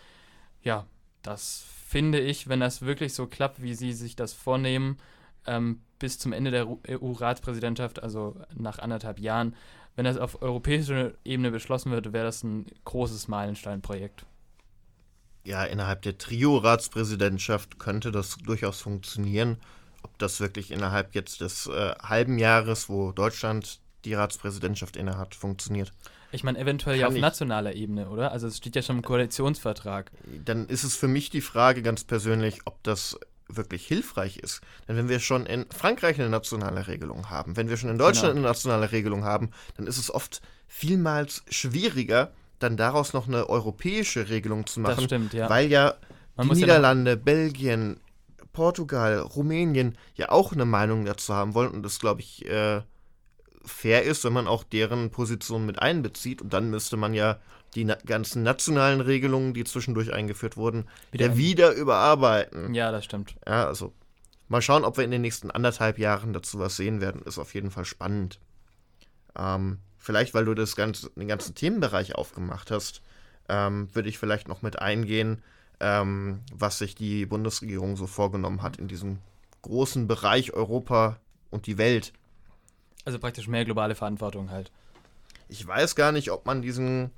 das finde ich, wenn das wirklich so klappt, wie sie sich das vornehmen, bis zum Ende der EU-Ratspräsidentschaft, also nach 1,5 Jahren, wenn das auf europäischer Ebene beschlossen wird, wäre das ein großes Meilensteinprojekt. Ja, innerhalb der Trio-Ratspräsidentschaft könnte das durchaus funktionieren. Ob das wirklich innerhalb jetzt des halben Jahres, wo Deutschland die Ratspräsidentschaft innehat, funktioniert. Ich meine, eventuell ja auf nationaler Ebene, oder? Also es steht ja schon im Koalitionsvertrag. Dann ist es für mich die Frage ganz persönlich, ob das wirklich hilfreich ist. Denn wenn wir schon in Frankreich eine nationale Regelung haben, wenn wir schon in Deutschland eine nationale Regelung haben, dann ist es oft vielmals schwieriger, dann daraus noch eine europäische Regelung zu machen. Das stimmt, ja. Weil ja die Niederlande, Belgien, Portugal, Rumänien ja auch eine Meinung dazu haben wollen und das, glaube ich, fair ist, wenn man auch deren Position mit einbezieht und dann müsste man ja die ganzen nationalen Regelungen, die zwischendurch eingeführt wurden, wieder überarbeiten. Ja, das stimmt. Ja, also mal schauen, ob wir in den nächsten 1,5 Jahren dazu was sehen werden, ist auf jeden Fall spannend. Vielleicht, weil du den ganzen Themenbereich aufgemacht hast, würde ich vielleicht noch mit eingehen, was sich die Bundesregierung so vorgenommen hat in diesem großen Bereich Europa und die Welt. Also praktisch mehr globale Verantwortung halt. Ich weiß gar nicht, ob man diesen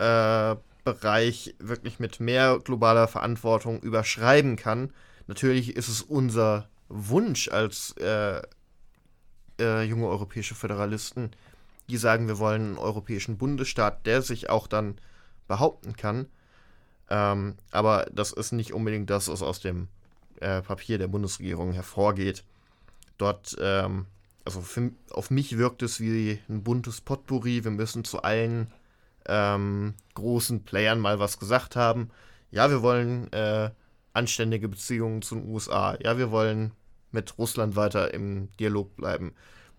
Bereich wirklich mit mehr globaler Verantwortung überschreiben kann. Natürlich ist es unser Wunsch als junge europäische Föderalisten, die sagen, wir wollen einen europäischen Bundesstaat, der sich auch dann behaupten kann. Aber das ist nicht unbedingt das, was aus dem Papier der Bundesregierung hervorgeht. Dort, auf mich wirkt es wie ein buntes Potpourri. Wir müssen zu allen großen Playern mal was gesagt haben. Ja, wir wollen anständige Beziehungen zu den USA. Ja, wir wollen mit Russland weiter im Dialog bleiben.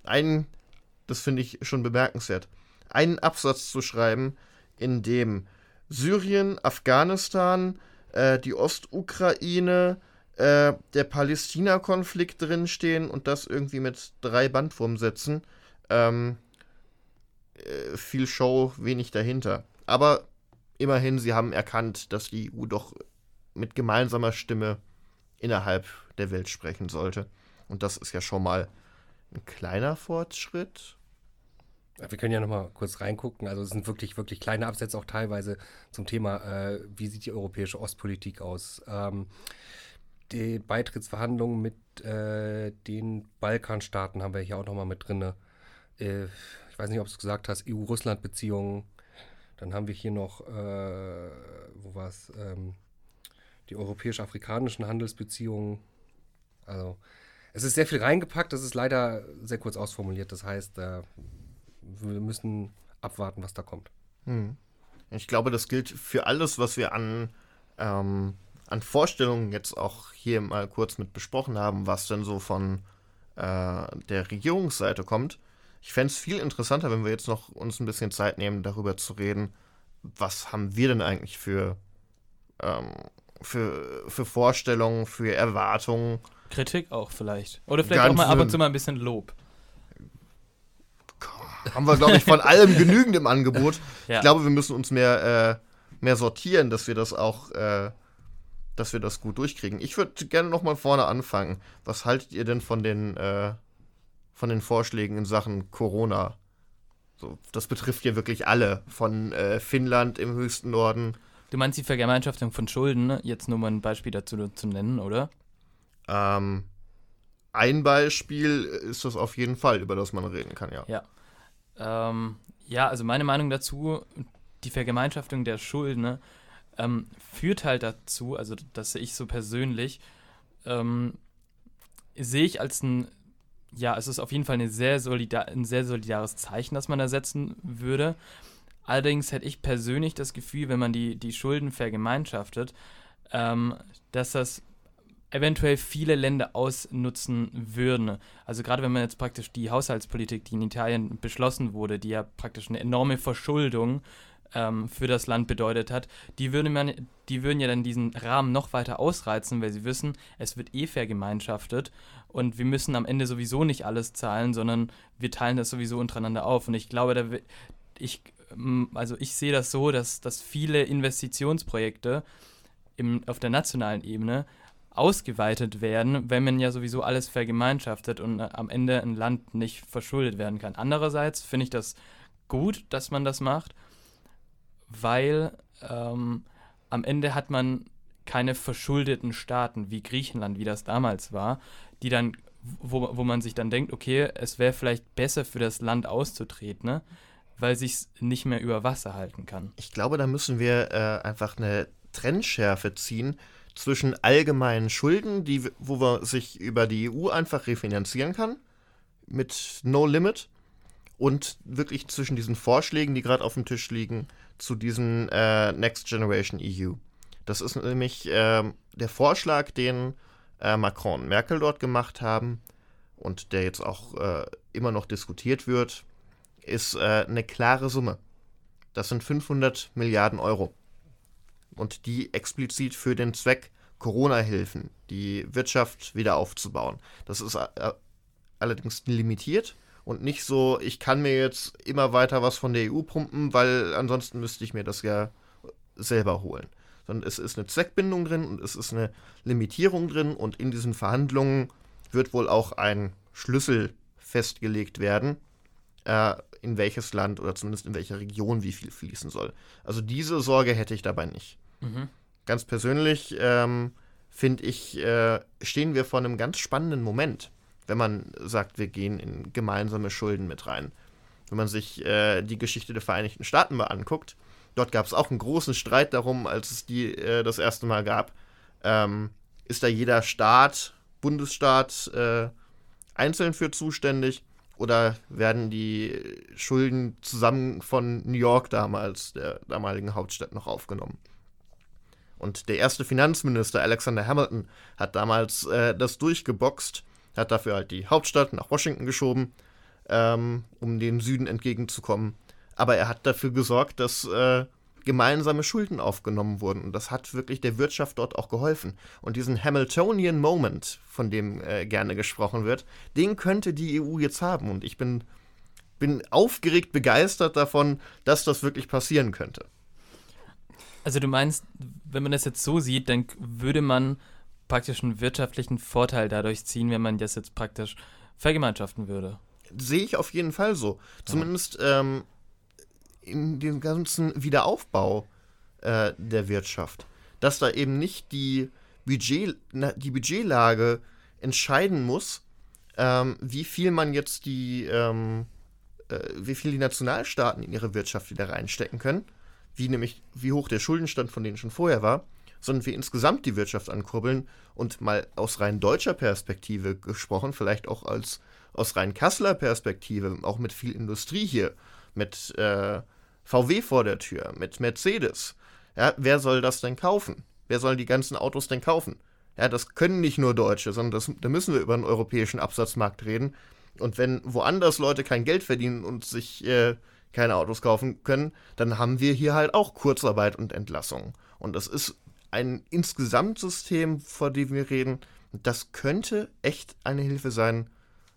Das finde ich schon bemerkenswert, einen Absatz zu schreiben, in dem Syrien, Afghanistan, die Ostukraine, der Palästina-Konflikt drinstehen und das irgendwie mit 3 Bandwurmsätzen. Viel Show, wenig dahinter. Aber immerhin, sie haben erkannt, dass die EU doch mit gemeinsamer Stimme innerhalb der Welt sprechen sollte. Und das ist ja schon mal ein kleiner Fortschritt. Wir können ja noch mal kurz reingucken. Also es sind wirklich, wirklich kleine Absätze auch teilweise zum Thema, wie sieht die europäische Ostpolitik aus. Die Beitrittsverhandlungen mit den Balkanstaaten haben wir hier auch noch mal mit drin. Ich weiß nicht, ob du es gesagt hast, EU-Russland-Beziehungen. Dann haben wir hier noch, wo war es, die europäisch-afrikanischen Handelsbeziehungen. Also es ist sehr viel reingepackt, das ist leider sehr kurz ausformuliert. Das heißt, wir müssen abwarten, was da kommt. Ich glaube, das gilt für alles, was wir an Vorstellungen jetzt auch hier mal kurz mit besprochen haben, was denn so von der Regierungsseite kommt. Ich fände es viel interessanter, wenn wir jetzt noch uns ein bisschen Zeit nehmen, darüber zu reden, was haben wir denn eigentlich für Vorstellungen, für Erwartungen. Kritik auch vielleicht. Oder vielleicht auch mal ab und zu mal ein bisschen Lob. Haben wir, glaube ich, von allem genügend im Angebot. Ja. Ich glaube, wir müssen uns mehr sortieren, dass wir das auch, dass wir das gut durchkriegen. Ich würde gerne noch mal vorne anfangen. Was haltet ihr denn von den Vorschlägen in Sachen Corona? So, das betrifft ja wirklich alle. Von Finnland im höchsten Norden. Du meinst die Vergemeinschaftung von Schulden, ne? Jetzt nur mal ein Beispiel dazu zu nennen, oder? Ein Beispiel ist das auf jeden Fall, über das man reden kann, ja. Ja. Also meine Meinung dazu, die Vergemeinschaftung der Schulden, ne, führt halt dazu, also das sehe ich so persönlich, sehe ich als es ist auf jeden Fall ein sehr solidares Zeichen, das man da setzen würde. Allerdings hätte ich persönlich das Gefühl, wenn man die Schulden vergemeinschaftet, dass das eventuell viele Länder ausnutzen würden. Also gerade wenn man jetzt praktisch die Haushaltspolitik, die in Italien beschlossen wurde, die ja praktisch eine enorme Verschuldung für das Land bedeutet hat, die würden ja dann diesen Rahmen noch weiter ausreizen, weil sie wissen, es wird vergemeinschaftet und wir müssen am Ende sowieso nicht alles zahlen, sondern wir teilen das sowieso untereinander auf. Und ich glaube, ich sehe das so, dass viele Investitionsprojekte auf der nationalen Ebene ausgeweitet werden, wenn man ja sowieso alles vergemeinschaftet und am Ende ein Land nicht verschuldet werden kann. Andererseits finde ich das gut, dass man das macht, weil am Ende hat man keine verschuldeten Staaten wie Griechenland, wie das damals war, die dann, wo man sich dann denkt, okay, es wäre vielleicht besser für das Land auszutreten, ne? Weil sich es nicht mehr über Wasser halten kann. Ich glaube, da müssen wir einfach eine Trennschärfe ziehen zwischen allgemeinen Schulden, wo man sich über die EU einfach refinanzieren kann, mit No Limit, und wirklich zwischen diesen Vorschlägen, die gerade auf dem Tisch liegen, zu diesen Next Generation EU. Das ist nämlich der Vorschlag, den Macron und Merkel dort gemacht haben und der jetzt auch immer noch diskutiert wird, ist eine klare Summe. Das sind 500 Milliarden Euro. Und die explizit für den Zweck Corona-Hilfen, die Wirtschaft wieder aufzubauen. Das ist allerdings limitiert und nicht so, ich kann mir jetzt immer weiter was von der EU pumpen, weil ansonsten müsste ich mir das ja selber holen. Sondern es ist eine Zweckbindung drin und es ist eine Limitierung drin und in diesen Verhandlungen wird wohl auch ein Schlüssel festgelegt werden, in welches Land oder zumindest in welcher Region wie viel fließen soll. Also diese Sorge hätte ich dabei nicht. Ganz persönlich finde ich, stehen wir vor einem ganz spannenden Moment, wenn man sagt, wir gehen in gemeinsame Schulden mit rein. Wenn man sich die Geschichte der Vereinigten Staaten mal anguckt, dort gab es auch einen großen Streit darum, als es die das erste Mal gab. Ist da jeder Bundesstaat einzeln für zuständig? Oder werden die Schulden zusammen von New York damals, der damaligen Hauptstadt, noch aufgenommen? Und der erste Finanzminister, Alexander Hamilton, hat damals das durchgeboxt, hat dafür halt die Hauptstadt nach Washington geschoben, um dem Süden entgegenzukommen. Aber er hat dafür gesorgt, dass gemeinsame Schulden aufgenommen wurden. Und das hat wirklich der Wirtschaft dort auch geholfen. Und diesen Hamiltonian Moment, von dem gerne gesprochen wird, den könnte die EU jetzt haben. Und ich bin aufgeregt begeistert davon, dass das wirklich passieren könnte. Also du meinst, wenn man das jetzt so sieht, dann würde man praktisch einen wirtschaftlichen Vorteil dadurch ziehen, wenn man das jetzt praktisch vergemeinschaften würde. sehe ich auf jeden Fall so. Zumindest in dem ganzen Wiederaufbau der Wirtschaft. Dass da eben nicht die Budgetlage entscheiden muss, wie viel man jetzt wie viel die Nationalstaaten in ihre Wirtschaft wieder reinstecken können, wie hoch der Schuldenstand von denen schon vorher war, sondern wir insgesamt die Wirtschaft ankurbeln und mal aus rein deutscher Perspektive gesprochen, vielleicht auch aus rein Kasseler Perspektive, auch mit viel Industrie hier, mit VW vor der Tür, mit Mercedes. Ja, wer soll das denn kaufen? Wer soll die ganzen Autos denn kaufen? Ja, das können nicht nur Deutsche, sondern da müssen wir über einen europäischen Absatzmarkt reden. Und wenn woanders Leute kein Geld verdienen und sich keine Autos kaufen können, dann haben wir hier halt auch Kurzarbeit und Entlassung. Und das ist ein Insgesamtsystem, vor dem wir reden. Das könnte echt eine Hilfe sein,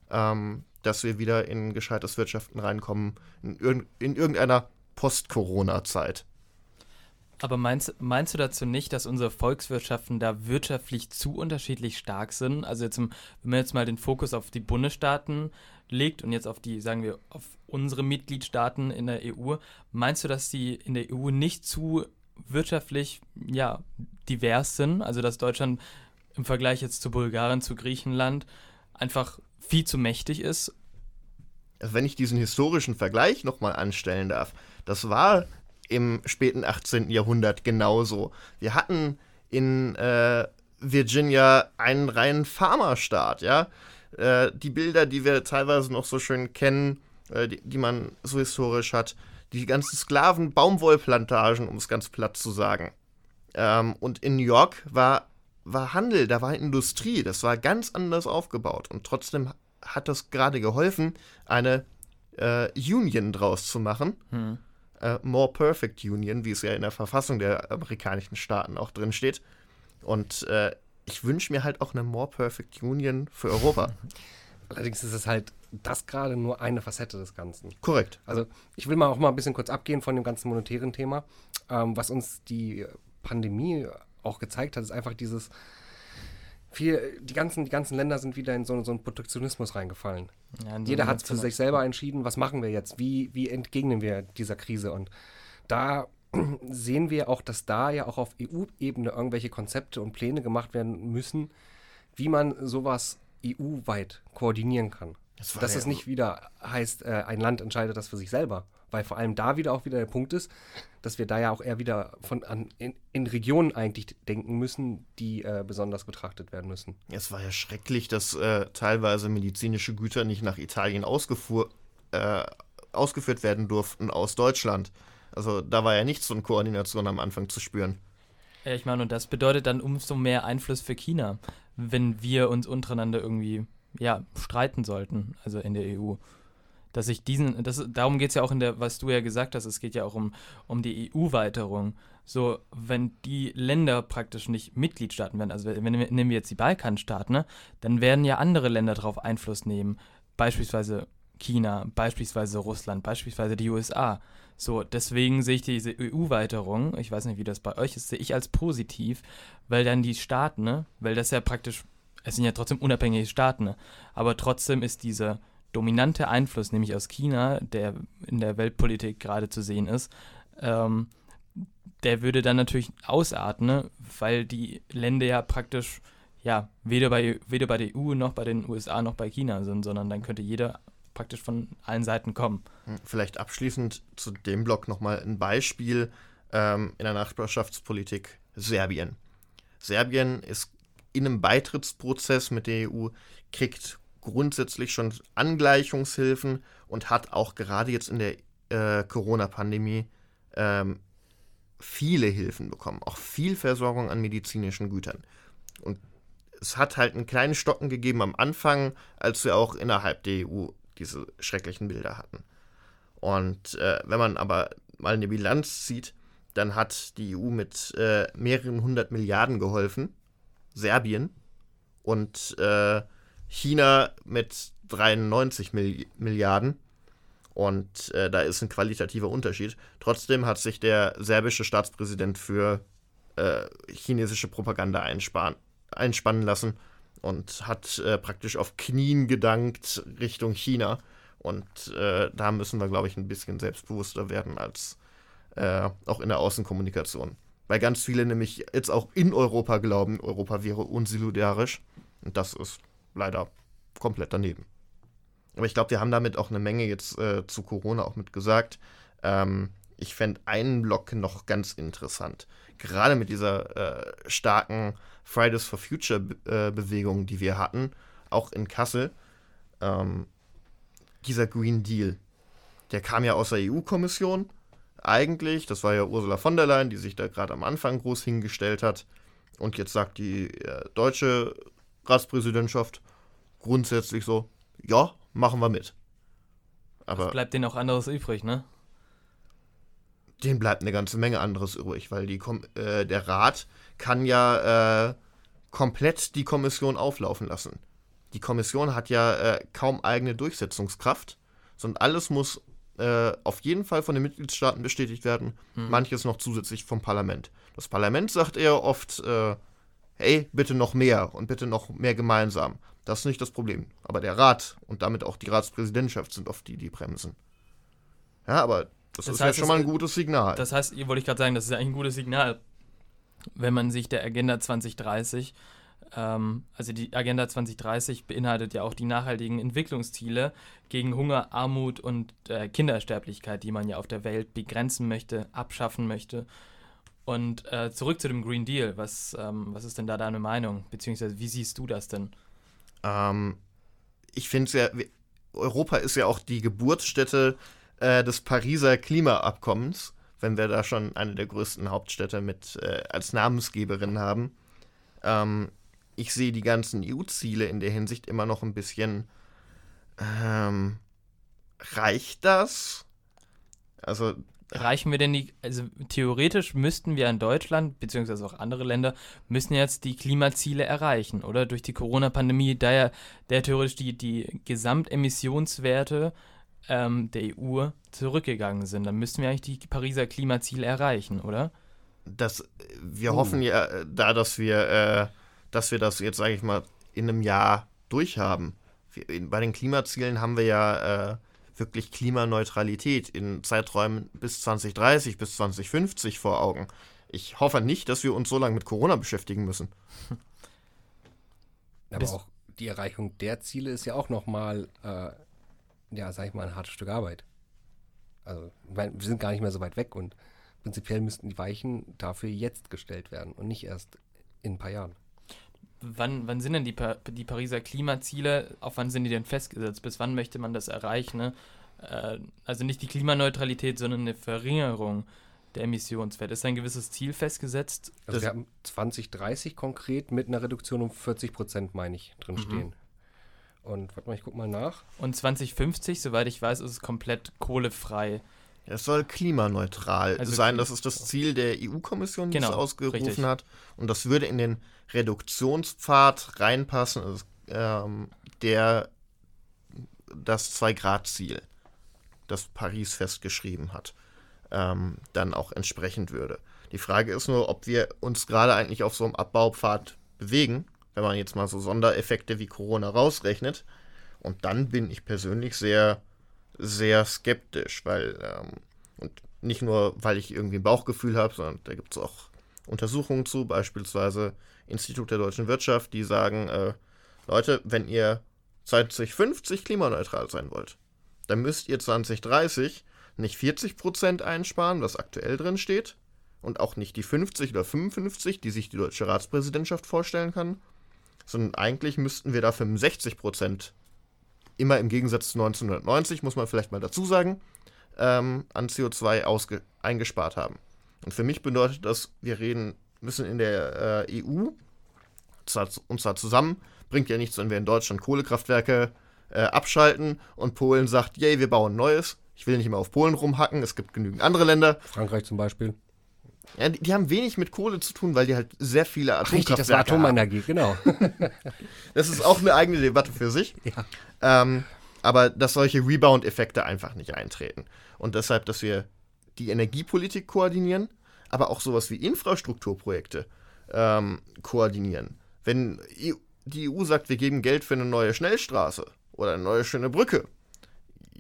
dass wir wieder in gescheites Wirtschaften reinkommen, in irgendeiner Post-Corona-Zeit. Aber meinst du dazu nicht, dass unsere Volkswirtschaften da wirtschaftlich zu unterschiedlich stark sind? Also wenn man jetzt mal den Fokus auf die Bundesstaaten legt und jetzt auf sagen wir, auf unsere Mitgliedstaaten in der EU, meinst du, dass die in der EU nicht zu wirtschaftlich, divers sind? Also dass Deutschland im Vergleich jetzt zu Bulgarien, zu Griechenland einfach viel zu mächtig ist? Also wenn ich diesen historischen Vergleich nochmal anstellen darf, das war im späten 18. Jahrhundert genauso. Wir hatten in Virginia einen reinen Farmerstaat, ja. Die Bilder, die wir teilweise noch so schön kennen, die man so historisch hat, die ganzen Sklaven, Baumwollplantagen, um es ganz platt zu sagen. Und in New York war Handel, da war Industrie, das war ganz anders aufgebaut. Und trotzdem hat das gerade geholfen, eine Union draus zu machen. More Perfect Union, wie es ja in der Verfassung der amerikanischen Staaten auch drin steht. Und ich wünsche mir halt auch eine More Perfect Union für Europa. Allerdings ist es halt das gerade nur eine Facette des Ganzen. Korrekt. Also ich will auch mal ein bisschen kurz abgehen von dem ganzen monetären Thema. Was uns die Pandemie auch gezeigt hat, ist einfach die ganzen Länder sind wieder in so einen Protektionismus reingefallen. Ja, jeder hat für sich selber entschieden, was machen wir jetzt, wie entgegnen wir dieser Krise. Und da sehen wir auch, dass da ja auch auf EU-Ebene irgendwelche Konzepte und Pläne gemacht werden müssen, wie man sowas EU-weit koordinieren kann. Dass es nicht wieder heißt, ein Land entscheidet das für sich selber. Weil vor allem da wieder der Punkt ist, dass wir da ja auch eher wieder in Regionen eigentlich denken müssen, die besonders betrachtet werden müssen. Es war ja schrecklich, dass teilweise medizinische Güter nicht nach Italien ausgeführt werden durften aus Deutschland. Also da war ja nichts von Koordination am Anfang zu spüren. Ja, ich meine, und das bedeutet dann umso mehr Einfluss für China, wenn wir uns untereinander irgendwie streiten sollten, also in der EU. Darum geht es ja auch was du ja gesagt hast, es geht ja auch um die EU-Weiterung. So, wenn die Länder praktisch nicht Mitgliedstaaten werden, also nehmen wir jetzt die Balkanstaaten, ne, dann werden ja andere Länder darauf Einfluss nehmen, beispielsweise China, beispielsweise Russland, beispielsweise die USA. So, deswegen sehe ich diese EU-Weiterung, ich weiß nicht, wie das bei euch ist, sehe ich als positiv, weil dann die Staaten, ne, weil das ja praktisch, es sind ja trotzdem unabhängige Staaten, ne, aber trotzdem ist dieser dominante Einfluss, nämlich aus China, der in der Weltpolitik gerade zu sehen ist, der würde dann natürlich ausarten, ne? Weil die Länder ja praktisch weder bei der EU noch bei den USA noch bei China sind, sondern dann könnte jeder praktisch von allen Seiten kommen. Vielleicht abschließend zu dem Block nochmal ein Beispiel in der Nachbarschaftspolitik Serbien. Serbien ist in einem Beitrittsprozess mit der EU, kriegt grundsätzlich schon Angleichungshilfen und hat auch gerade jetzt in der Corona-Pandemie viele Hilfen bekommen, auch viel Versorgung an medizinischen Gütern. Und es hat halt einen kleinen Stocken gegeben am Anfang, als wir auch innerhalb der EU diese schrecklichen Bilder hatten. Und wenn man aber mal eine Bilanz zieht, dann hat die EU mit mehreren 100 Milliarden geholfen, Serbien, und China mit 93 Milliarden. Und da ist ein qualitativer Unterschied. Trotzdem hat sich der serbische Staatspräsident für chinesische Propaganda einspannen lassen und hat praktisch auf Knien gedankt Richtung China Und da müssen wir, glaube ich, ein bisschen selbstbewusster werden als auch in der Außenkommunikation. Weil ganz viele nämlich jetzt auch in Europa glauben, Europa wäre unsolidarisch. Und das ist leider komplett daneben. Aber ich glaube, wir haben damit auch eine Menge jetzt zu Corona auch mit gesagt. Ich fände einen Block noch ganz interessant. Gerade mit dieser starken Fridays for Future Bewegung, die wir hatten, auch in Kassel. Dieser Green Deal, der kam ja aus der EU-Kommission eigentlich. Das war ja Ursula von der Leyen, die sich da gerade am Anfang groß hingestellt hat. Und jetzt sagt die deutsche Ratspräsidentschaft grundsätzlich so, ja, machen wir mit. Aber es bleibt denen auch anderes übrig, ne? denen bleibt eine ganze Menge anderes übrig, weil der Rat kann ja komplett die Kommission auflaufen lassen. Die Kommission hat ja kaum eigene Durchsetzungskraft, sondern alles muss auf jeden Fall von den Mitgliedstaaten bestätigt werden, manches noch zusätzlich vom Parlament. Das Parlament sagt eher oft, hey, bitte noch mehr und bitte noch mehr gemeinsam. Das ist nicht das Problem. Aber der Rat und damit auch die Ratspräsidentschaft sind oft die bremsen. Ja, aber das ist ja schon mal ein gutes Signal. Das heißt, wollte ich gerade sagen, das ist ja eigentlich ein gutes Signal, wenn man sich der Agenda 2030, also die Agenda 2030 beinhaltet ja auch die nachhaltigen Entwicklungsziele gegen Hunger, Armut und Kindersterblichkeit, die man ja auf der Welt begrenzen möchte, abschaffen möchte. Und zurück zu dem Green Deal, was ist denn da deine Meinung? Beziehungsweise wie siehst du das denn? Ich finde es ja, Europa ist ja auch die Geburtsstätte des Pariser Klimaabkommens, wenn wir da schon eine der größten Hauptstädte mit als Namensgeberin haben. Ich sehe die ganzen EU-Ziele in der Hinsicht immer noch ein bisschen, reicht das? Also Reichen wir denn also theoretisch müssten wir in Deutschland, beziehungsweise auch andere Länder, müssen jetzt die Klimaziele erreichen, oder? Durch die Corona-Pandemie, da ja theoretisch die Gesamtemissionswerte der EU zurückgegangen sind, dann müssten wir eigentlich die Pariser Klimaziele erreichen, oder? Wir hoffen ja dass wir das jetzt, sage ich mal, in einem Jahr durchhaben. Bei den Klimazielen haben wir ja wirklich Klimaneutralität in Zeiträumen bis 2030, bis 2050 vor Augen. Ich hoffe nicht, dass wir uns so lange mit Corona beschäftigen müssen. Aber auch die Erreichung der Ziele ist ja auch nochmal, sag ich mal, ein hartes Stück Arbeit. Also, wir sind gar nicht mehr so weit weg und prinzipiell müssten die Weichen dafür jetzt gestellt werden und nicht erst in ein paar Jahren. Wann sind denn die Pariser Klimaziele, auf wann sind die denn festgesetzt? Bis wann möchte man das erreichen? Ne? Also nicht die Klimaneutralität, sondern eine Verringerung der Emissionswerte. Ist ein gewisses Ziel festgesetzt? Also wir haben 2030 konkret mit einer Reduktion um 40%, meine ich, drinstehen. Und warte mal, ich guck mal nach. Und 2050, soweit ich weiß, ist es komplett kohlefrei. Es soll klimaneutral sein. Das ist das Ziel der EU-Kommission, die es ausgerufen richtig. hat. Und das würde in den Reduktionspfad reinpassen, also, das 2-Grad-Ziel, das Paris festgeschrieben hat, dann auch entsprechend würde. Die Frage ist nur, ob wir uns gerade eigentlich auf so einem Abbaupfad bewegen, wenn man jetzt mal so Sondereffekte wie Corona rausrechnet. Und dann bin ich persönlich sehr, sehr skeptisch, weil, und nicht nur, weil ich irgendwie ein Bauchgefühl habe, sondern da gibt es auch Untersuchungen zu, beispielsweise Institut der deutschen Wirtschaft, die sagen, Leute, wenn ihr 2050 klimaneutral sein wollt, dann müsst ihr 2030 nicht 40% einsparen, was aktuell drin steht, und auch nicht die 50 oder 55, die sich die deutsche Ratspräsidentschaft vorstellen kann, sondern eigentlich müssten wir da 65%, immer im Gegensatz zu 1990, muss man vielleicht mal dazu sagen, an CO2 eingespart haben. Und für mich bedeutet das, wir müssen in der EU, und zwar zusammen, bringt ja nichts, wenn wir in Deutschland Kohlekraftwerke abschalten und Polen sagt, yay, wir bauen Neues. Ich will nicht immer auf Polen rumhacken, es gibt genügend andere Länder. Frankreich zum Beispiel. Ja, die haben wenig mit Kohle zu tun, weil die halt sehr viele Atomkraftwerke Richtig, das war Atomenergie, genau. Das ist auch eine eigene Debatte für sich. Ja. Aber dass solche Rebound-Effekte einfach nicht eintreten. Und deshalb, dass wir die Energiepolitik koordinieren, aber auch sowas wie Infrastrukturprojekte koordinieren. Wenn die EU sagt, wir geben Geld für eine neue Schnellstraße oder eine neue schöne Brücke,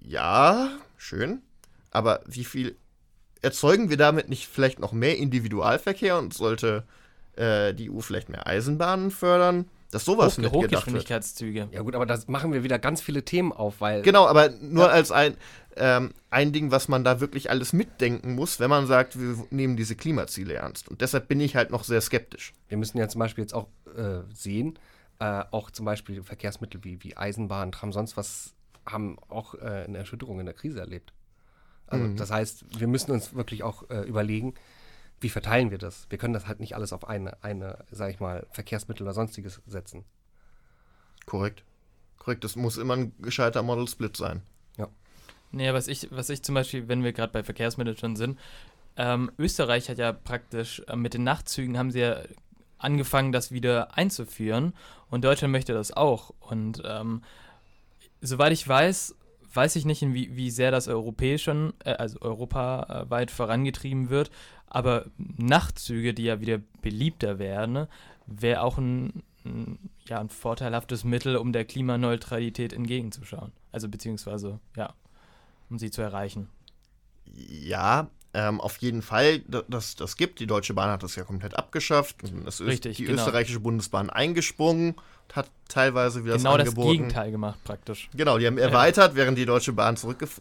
Ja, schön. Aber wie viel erzeugen wir damit nicht vielleicht noch mehr Individualverkehr und sollte die EU vielleicht mehr Eisenbahnen fördern? Dass sowas mitgedacht wird. Hochgeschwindigkeitszüge. Ja gut, aber da machen wir wieder ganz viele Themen auf, weil... Genau, aber nur als ein Ding, was man da wirklich alles mitdenken muss, wenn man sagt, wir nehmen diese Klimaziele ernst. Und deshalb bin ich halt noch sehr skeptisch. Wir müssen ja zum Beispiel jetzt auch sehen, auch zum Beispiel Verkehrsmittel wie Eisenbahn, Tram, sonst was, haben auch eine Erschütterung in der Krise erlebt. Also das heißt, wir müssen uns wirklich auch überlegen, wie verteilen wir das? Wir können das halt nicht alles auf eine sag ich mal, Verkehrsmittel oder sonstiges setzen. Korrekt. Das muss immer ein gescheiter Model Split sein. Ja. Nee, was ich zum Beispiel, wenn wir gerade bei Verkehrsmitteln schon sind, Österreich hat ja praktisch mit den Nachtzügen haben sie ja angefangen, das wieder einzuführen und Deutschland möchte das auch. Und soweit ich weiß ich nicht, wie sehr das europaweit vorangetrieben wird, aber Nachtzüge, die ja wieder beliebter werden, ne, wäre auch ein vorteilhaftes Mittel, um der Klimaneutralität entgegenzuschauen. Also beziehungsweise, ja, um sie zu erreichen. Ja, auf jeden Fall, das gibt. Die Deutsche Bahn hat das ja komplett abgeschafft. Und die österreichische Bundesbahn eingesprungen und hat teilweise wieder genau das angeboten. Das Gegenteil gemacht praktisch. Genau, die haben erweitert, während die Deutsche Bahn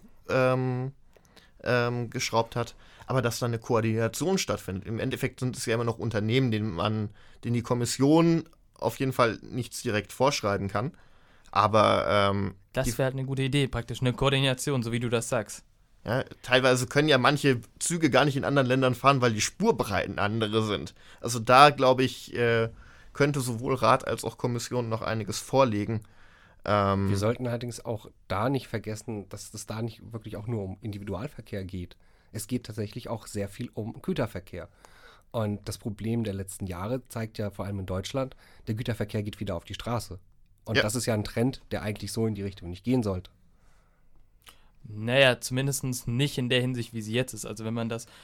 zurückgeschraubt hat. Aber dass da eine Koordination stattfindet. Im Endeffekt sind es ja immer noch Unternehmen, denen die Kommission auf jeden Fall nichts direkt vorschreiben kann. Aber das wäre halt eine gute Idee, praktisch eine Koordination, so wie du das sagst. Ja, teilweise können ja manche Züge gar nicht in anderen Ländern fahren, weil die Spurbreiten andere sind. Also da, glaube ich, könnte sowohl Rat als auch Kommission noch einiges vorlegen. Wir sollten allerdings auch da nicht vergessen, dass es da nicht wirklich auch nur um Individualverkehr geht. Es geht tatsächlich auch sehr viel um Güterverkehr. Und das Problem der letzten Jahre zeigt ja vor allem in Deutschland, der Güterverkehr geht wieder auf die Straße. Und das ist ja ein Trend, der eigentlich so in die Richtung nicht gehen sollte. Naja, zumindest nicht in der Hinsicht, wie sie jetzt ist. Also wenn man das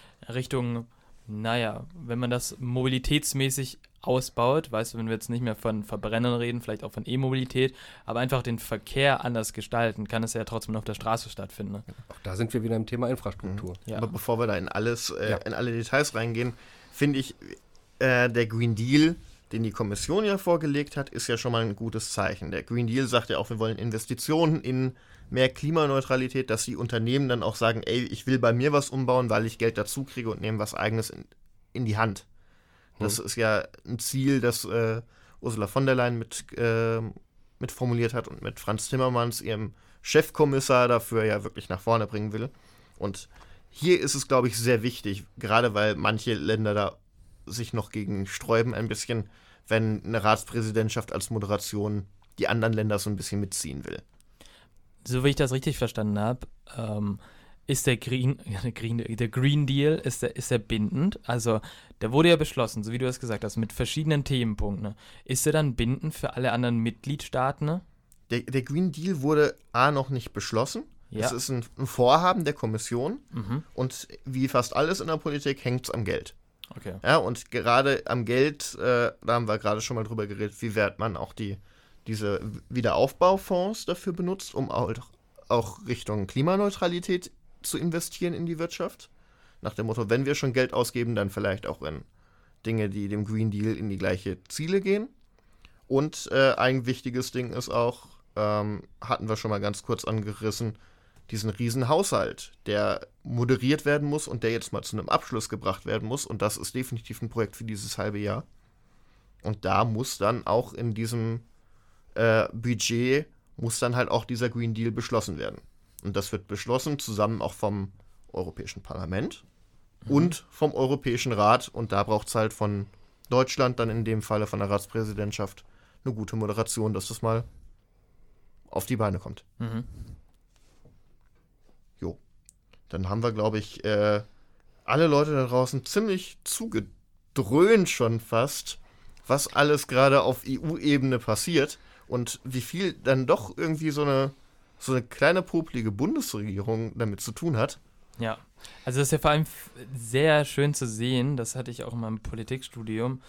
wenn man das mobilitätsmäßig ausbaut, weißt du, wenn wir jetzt nicht mehr von Verbrennern reden, vielleicht auch von E-Mobilität, aber einfach den Verkehr anders gestalten, kann es ja trotzdem auf der Straße stattfinden. Ne? Auch da sind wir wieder im Thema Infrastruktur. Ja. Aber bevor wir da in alle Details reingehen, finde ich, der Green Deal, den die Kommission ja vorgelegt hat, ist ja schon mal ein gutes Zeichen. Der Green Deal sagt ja auch, wir wollen Investitionen in mehr Klimaneutralität, dass die Unternehmen dann auch sagen, ey, ich will bei mir was umbauen, weil ich Geld dazu kriege und nehme was Eigenes in die Hand. Das ist ja ein Ziel, das Ursula von der Leyen mit formuliert hat und mit Franz Timmermans, ihrem Chefkommissar, dafür ja wirklich nach vorne bringen will. Und hier ist es, glaube ich, sehr wichtig, gerade weil manche Länder da sich noch gegen sträuben ein bisschen, wenn eine Ratspräsidentschaft als Moderation die anderen Länder so ein bisschen mitziehen will. So wie ich das richtig verstanden habe, ist der Green Deal, ist der bindend? Also der wurde ja beschlossen, so wie du es gesagt hast, mit verschiedenen Themenpunkten. Ne? Ist der dann bindend für alle anderen Mitgliedstaaten? Ne? Der Green Deal wurde noch nicht beschlossen. Ja. Es ist ein Vorhaben der Kommission und wie fast alles in der Politik hängt es am Geld. Okay. Ja, und gerade am Geld, da haben wir gerade schon mal drüber geredet, wie weit man auch diese Wiederaufbaufonds dafür benutzt, um auch Richtung Klimaneutralität zu investieren in die Wirtschaft. Nach dem Motto, wenn wir schon Geld ausgeben, dann vielleicht auch in Dinge, die dem Green Deal in die gleiche Ziele gehen. Und ein wichtiges Ding ist auch, hatten wir schon mal ganz kurz angerissen, diesen riesen Haushalt, der moderiert werden muss und der jetzt mal zu einem Abschluss gebracht werden muss. Und das ist definitiv ein Projekt für dieses halbe Jahr. Und da muss dann auch in diesem Budget muss dann halt auch dieser Green Deal beschlossen werden. Und das wird beschlossen zusammen auch vom Europäischen Parlament und vom Europäischen Rat. Und da braucht es halt von Deutschland, dann in dem Falle von der Ratspräsidentschaft, eine gute Moderation, dass das mal auf die Beine kommt. Jo. Dann haben wir, glaube ich, alle Leute da draußen ziemlich zugedröhnt schon fast, was alles gerade auf EU-Ebene passiert. Und wie viel dann doch irgendwie so eine kleine popelige Bundesregierung damit zu tun hat. Ja, also das ist ja vor allem sehr schön zu sehen, das hatte ich auch in meinem Politikstudium,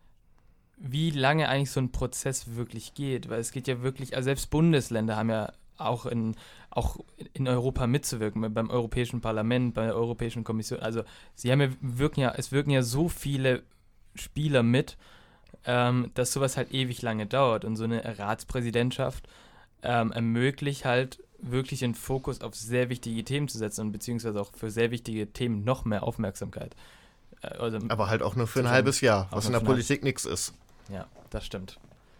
wie lange eigentlich so ein Prozess wirklich geht. Weil es geht ja wirklich, also selbst Bundesländer haben ja auch in Europa mitzuwirken, beim Europäischen Parlament, bei der Europäischen Kommission. Also es wirken ja so viele Spieler mit, dass sowas halt ewig lange dauert. Und so eine Ratspräsidentschaft ermöglicht halt wirklich den Fokus auf sehr wichtige Themen zu setzen und beziehungsweise auch für sehr wichtige Themen noch mehr Aufmerksamkeit. Aber halt auch nur für ein halbes Jahr, was in der Politik nichts ist. Ja, das stimmt.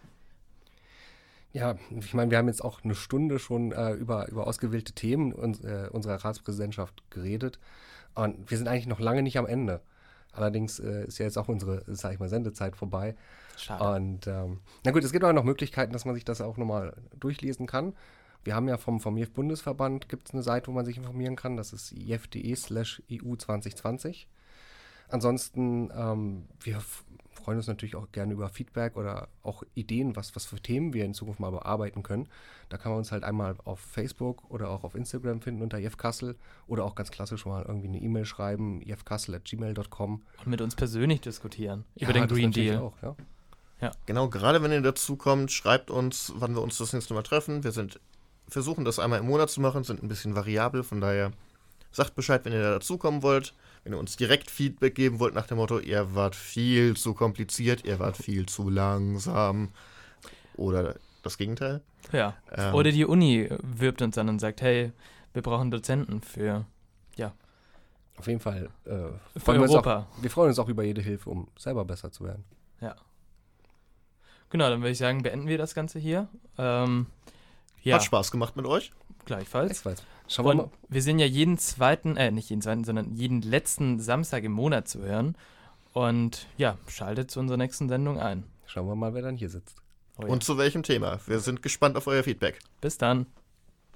Ja, ich meine, wir haben jetzt auch eine Stunde schon über ausgewählte Themen unserer Ratspräsidentschaft geredet und wir sind eigentlich noch lange nicht am Ende. Allerdings ist ja jetzt auch unsere, sag ich mal, Sendezeit vorbei. Schade. Und na gut, es gibt auch noch Möglichkeiten, dass man sich das auch nochmal durchlesen kann. Wir haben ja vom JEF-Bundesverband gibt es eine Seite, wo man sich informieren kann. Das ist jef.de/EU2020. Ansonsten, wir freuen uns natürlich auch gerne über Feedback oder auch Ideen, was für Themen wir in Zukunft mal bearbeiten können. Da kann man uns halt einmal auf Facebook oder auch auf Instagram finden unter jefkassel oder auch ganz klassisch mal irgendwie eine E-Mail schreiben, jefkassel@gmail.com. Und mit uns persönlich diskutieren über den Green Deal. Auch, ja. Ja. Genau, gerade wenn ihr dazu kommt, schreibt uns, wann wir uns das nächste Mal treffen. Wir versuchen das einmal im Monat zu machen, sind ein bisschen variabel, von daher sagt Bescheid, wenn ihr da dazukommen wollt. Wenn ihr uns direkt Feedback geben wollt nach dem Motto, ihr wart viel zu kompliziert, ihr wart viel zu langsam oder das Gegenteil. Ja, oder die Uni wirbt uns dann und sagt, hey, wir brauchen Dozenten für Auf jeden Fall. für Europa. Wir freuen uns auch über jede Hilfe, um selber besser zu werden. Ja. Genau, dann würde ich sagen, beenden wir das Ganze hier. Ja, Hat Spaß gemacht mit euch. gleichfalls. Schauen wir mal. Und wir sind ja nicht jeden zweiten, sondern jeden letzten Samstag im Monat zu hören. Und ja, schaltet zu unserer nächsten Sendung ein. Schauen wir mal, wer dann hier sitzt. Oh ja. Und zu welchem Thema. Wir sind gespannt auf euer Feedback. Bis dann.